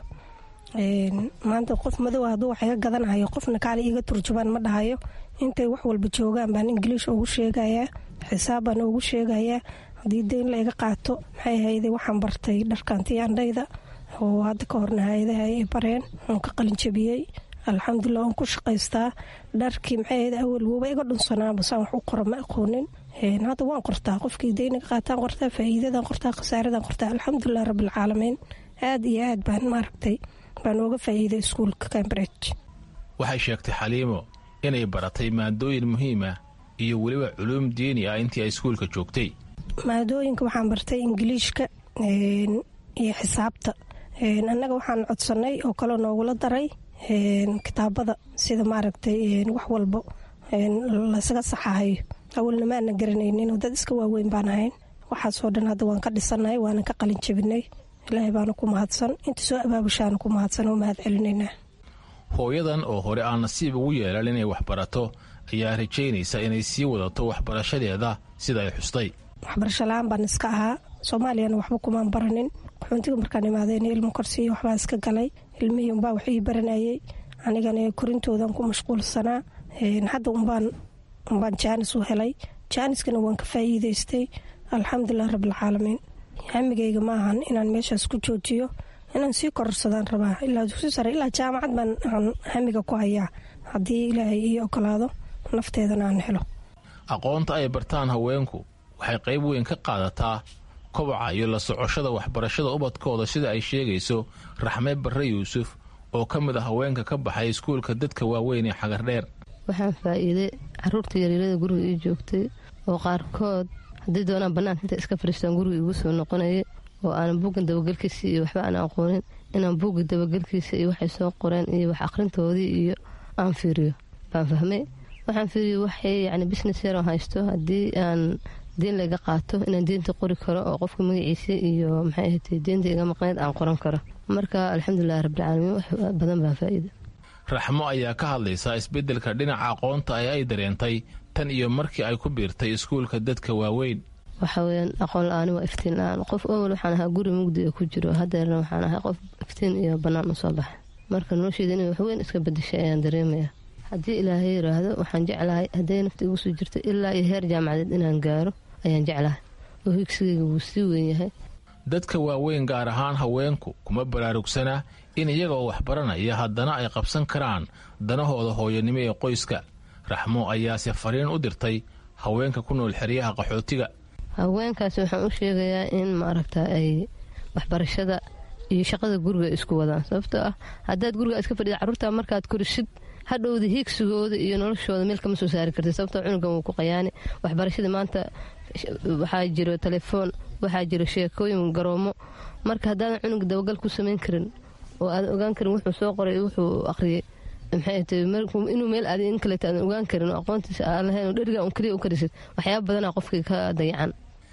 Speaker 20: maanta qof madow hadduu waxay ka gadanahayo qofna kaale iga turjubaan ma dhahayo. intay wax walba joogaan baan ingiliish ugu sheegayaa, xisaab baan ugu sheegayaa. haddii dayn la iga qaato maxay ahayday waxaan bartay dharkaantiyaandhayda oo hadda ka horna hay-adaha ay bareen oon ka qalin jabiyey. alxamdulilah oon ku shaqaystaa. dharkii maxay ahayday awal wuuba iga dhunsanaa basaan wax u qoro ma aqoonin. hadda waan qortaa, qofkii dayn iga qaataan qortaa, faa'iidadaan qortaa, khasaaradaan qortaa. alxamdulilah rabbilcaalamiin aad iyo aad baan maaragtay baan ooga faa'iiday iskuulka Cambridge.
Speaker 18: waxay sheegtay xaliimo inay baratay maadooyin muhiima iyo weliba culuum diini ah intii ay iskuulka joogtay.
Speaker 20: maadooyinka waxaan bartay ingiliishka iyo xisaabta. annaga waxaan codsannay oo kaloo noogula daray kitaabada sida maaragtay wax walbo lasaga saxahayo. awalna maana garanaynin oo dad iska waaweyn baan ahayn. waxaasoo dhan hadda waan ka dhisannahay, waana ka qalin jebinay. ilaahay baana ku mahadsan, inta soo abaabushaana ku mahadsan oo mahad celinaynaa.
Speaker 18: hooyadan oo hore aan nasiib ugu yeelan inay wax barato ayaa rajaynaysa inay sii wadato waxbarashadeeda sida ay xustay.
Speaker 20: waxbarasho la-aan baan iska ahaa, soomaaliyana waxba kumaan baranin. qaxoontiga markaan imaadeen ilmo korsiiyo waxbaa iska galay. ilmihii unbaa wax ii baranayay, anigana korintoodan ku mashquulsanaa. hadda unbaan unbaan jaanis u helay, jaaniskana waan ka faa'iidaystay. alxamdulilah rabbilcaalamiin. hamigayga ma ahan inaan meeshaas ku joojiyo, inaan sii kororsadaan rabaa ilaa dugsi sare ilaa jaamacad baan hamiga ku hayaa haddii ilaahay ii ogolaado nafteedana aan helo.
Speaker 18: aqoonta ay bartaan haweenku waxay qayb weyn ka qaadataa kobaca iyo la socoshada waxbarashada ubadkooda sida ay sheegayso raxme barre yuusuf oo ka mid ah haweenka ka baxay iskuulka dadka waaweyn ee xagardheer.
Speaker 21: waxaan faa'iiday caruurta yaryarada guriga ii joogtay oo qaarkood haddii doonaan bannaanka inta iska fadhiistaan guriga igu soo noqonaya oo aanan buuggan dabagelkiisa iyo waxba aan aqoonin inaan buugga dabagelkiisa iyo waxay soo qoreen iyo wax akhrintoodii iyo aan fiiriyo baan fahmay. waxaan fiiriyo waxay yacni business yar oo haysto haddii aan diin layga qaato inaan diinta qori karo oo qofka magaciisa iyo maxay ahayd diinta iga maqnayd aan qoran karo. marka alxamdulilah rabbilcaalamiin wax badan baan faa'iida.
Speaker 18: raxmo ayaa ka hadlaysaa isbeddelka dhinaca aqoonta ee ay dareentay tan iyo markii ay ku biirtay iskuulka dadka waaweyn.
Speaker 21: waxa weyaan aqoon la-aani waa iftiin la-aan. qof awal waxaan ahaa guri mugdi ee ku jiro, haddeerna waxaan ahay qof iftiin iyo bannaan u soo baxay. marka nolosheeda inay waxweyn iska bedeshay ayaan dareemayaa. haddii ilaahay yidhaahdo waxaan jeclahay hadday nafta igu soo jirto ilaa iyo heer jaamacadeed inaan gaaro ayaan jeclahay oo higsigayga wuu sii weyn yahay.
Speaker 18: dadka waaweyn gaar ahaan haweenku kuma baraarugsana in iyaga oo waxbaranaya haddana ay qabsan karaan danahooda hooyanimo ee qoyska. raxmo ayaase fariin u dirtay haweenka ku nool xeryaha qaxootiga.
Speaker 21: haweenkaasi waxaan u sheegayaa in maaragta ay waxbarashada iyo shaqada guriga isku wadaan. sababtoo ah haddaad guriga iska fadhida carruurta markaad korisid hadhowda hiigsigooda iyo noloshooda meel kama soo saari kartid. sababtoo cunugan wuu ku qayaani. waxbarashadii maanta waxaa jiro telefoon, waxaa jiro sheekooyin garoomo. marka haddaadan cunuga dabagal ku samayn karin oo aadan ogaan karin wuxuu soo qoray wuxuu aqriyay inuu meel aadi in kaleeta aadan ogaan karin oo aqoontiisa aan lahayn oo dheriga un keliya u karisid waxyaaba badanaa qofkii ka dayacan.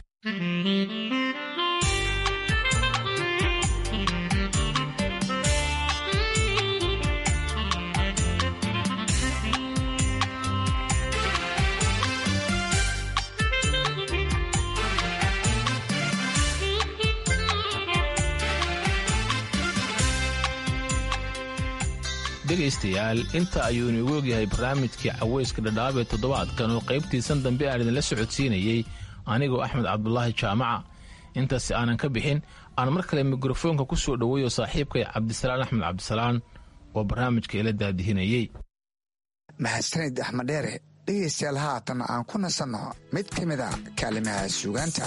Speaker 18: dhegaystayaal inta ayuu inagu ogyahay barnaamijkii caweyska dhadhaab ee toddobaadkan oo qaybtiisan dambe aan idinla socodsiinayey anigoo axmed cabdulaahi jaamaca. intaasi aanan ka bixin aan mar kale mikrofoonka ku soo dhoweeyo saaxiibkay cabdisalaan axmed cabdisalaan oo barnaamijka ila daadihinayey.
Speaker 13: mahadsanid axmed dheere. dhegaystayaal haatan aan ku nasanno mid ka mid a kaalimaha suugaanta.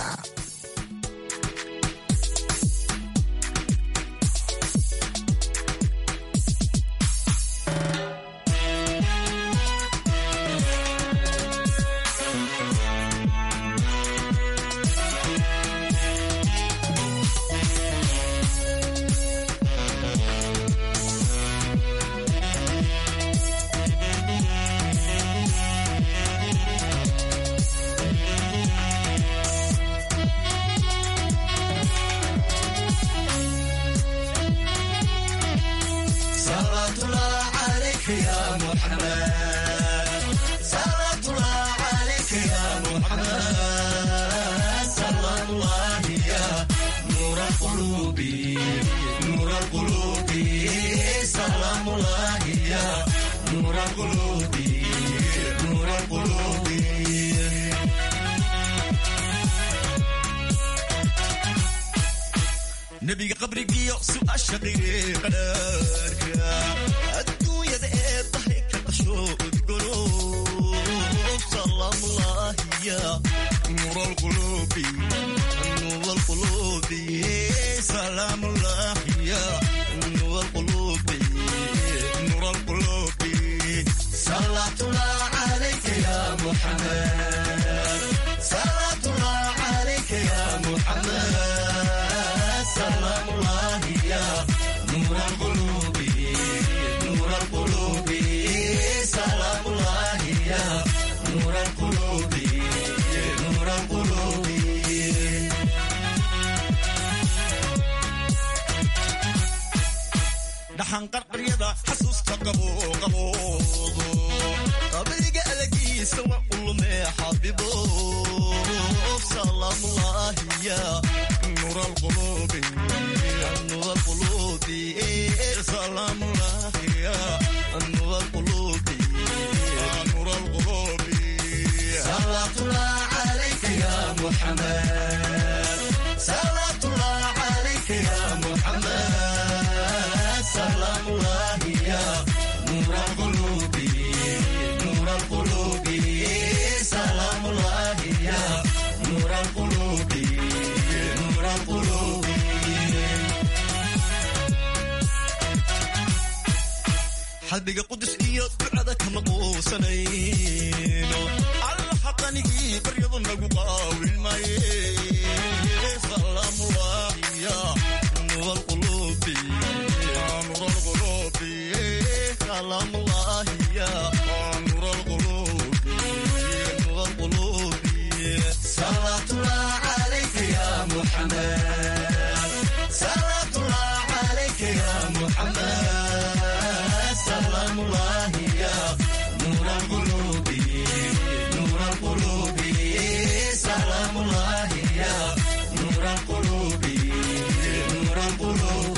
Speaker 4: nebiga qabrigiyo su'aasha qadhaarka adduunyada ee dahay ka dhasho udgono salaamullaahi ya nuur alquluubi nuur alquluubi salaamullaahi ya nuur alquluubi nuur alquluubi salaatullaahi calayka ya muxammad salaatullaahi calayka ya muxammad سلام الله يا نور القلوب نور القلوب سلام الله يا نور القلوب نور القلوب دحن قرقريدا حسوسك قبو قبو قبلك ألقي سوا قل ما حبيبو سلام الله يا نور القلوب نور القلوب سلام الله يا نور القلوب نور القلوب صلاة الله عليك يا محمد صلاة الله عليك يا محمد سلام الله يا نور القلوب نور القلوب سلام الله يا نور القلوب نور القلوب حدق قدس إياد بعدك مقوسنين على حقني بريض النقوى والماء سلام الله يا نور القلوب نور القلوب سلام الله يا نور القلوب نور القلوب صلاة الله عليك يا محمد صلاة الله عليك يا محمد سلام الله يا نور القلوب نور القلوب سلام الله يا نور القلوب نور القلوب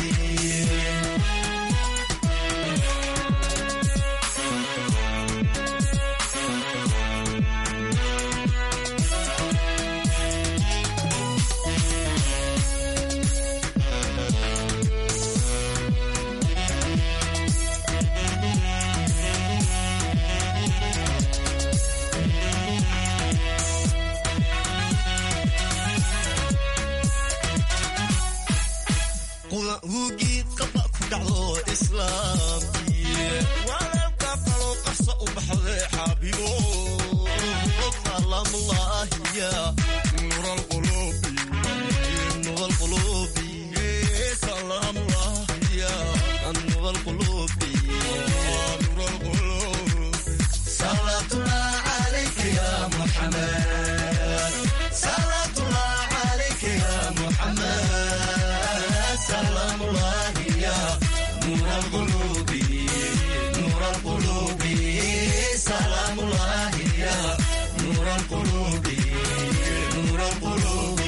Speaker 4: وجيت قطع كدعو إسلامي وأنا الكفر قصة وبحر حبيبو سلام الله يا نور القلوب نور القلوب سلام الله يا نور القلوب نور القلوب صلاة الله عليك يا محمد صلاة الله عليك يا محمد سلام الله يا نور القلوب نور القلوب سلام الله يا نور القلوب نور القلوب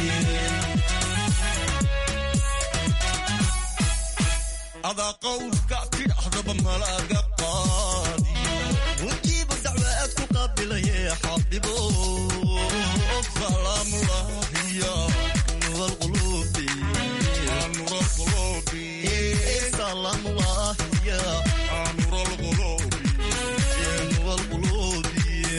Speaker 4: هذا قولك في أحضب ملاك قاضي وجيب الدعوات قبل يا حبيبو سلام الله يا نور القلوب نور القلوب سلام الله يا نور القلوب نور القلوب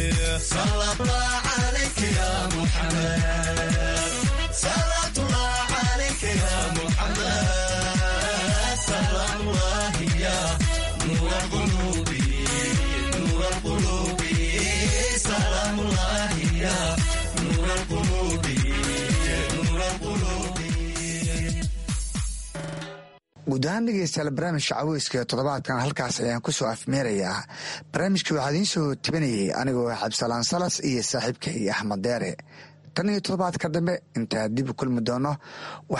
Speaker 13: guud ahaan dhegeystayaal barnaamijka caweyska toddobaadkan halkaas ayaan ku soo afmeerayaa. barnaamijka waxaa idiin soo tibinayay anigoo cabdisalaan salas iyo saaxiibkay axmed deere. tan iyo toddobaadka dambe intaa dib u kulmi doono.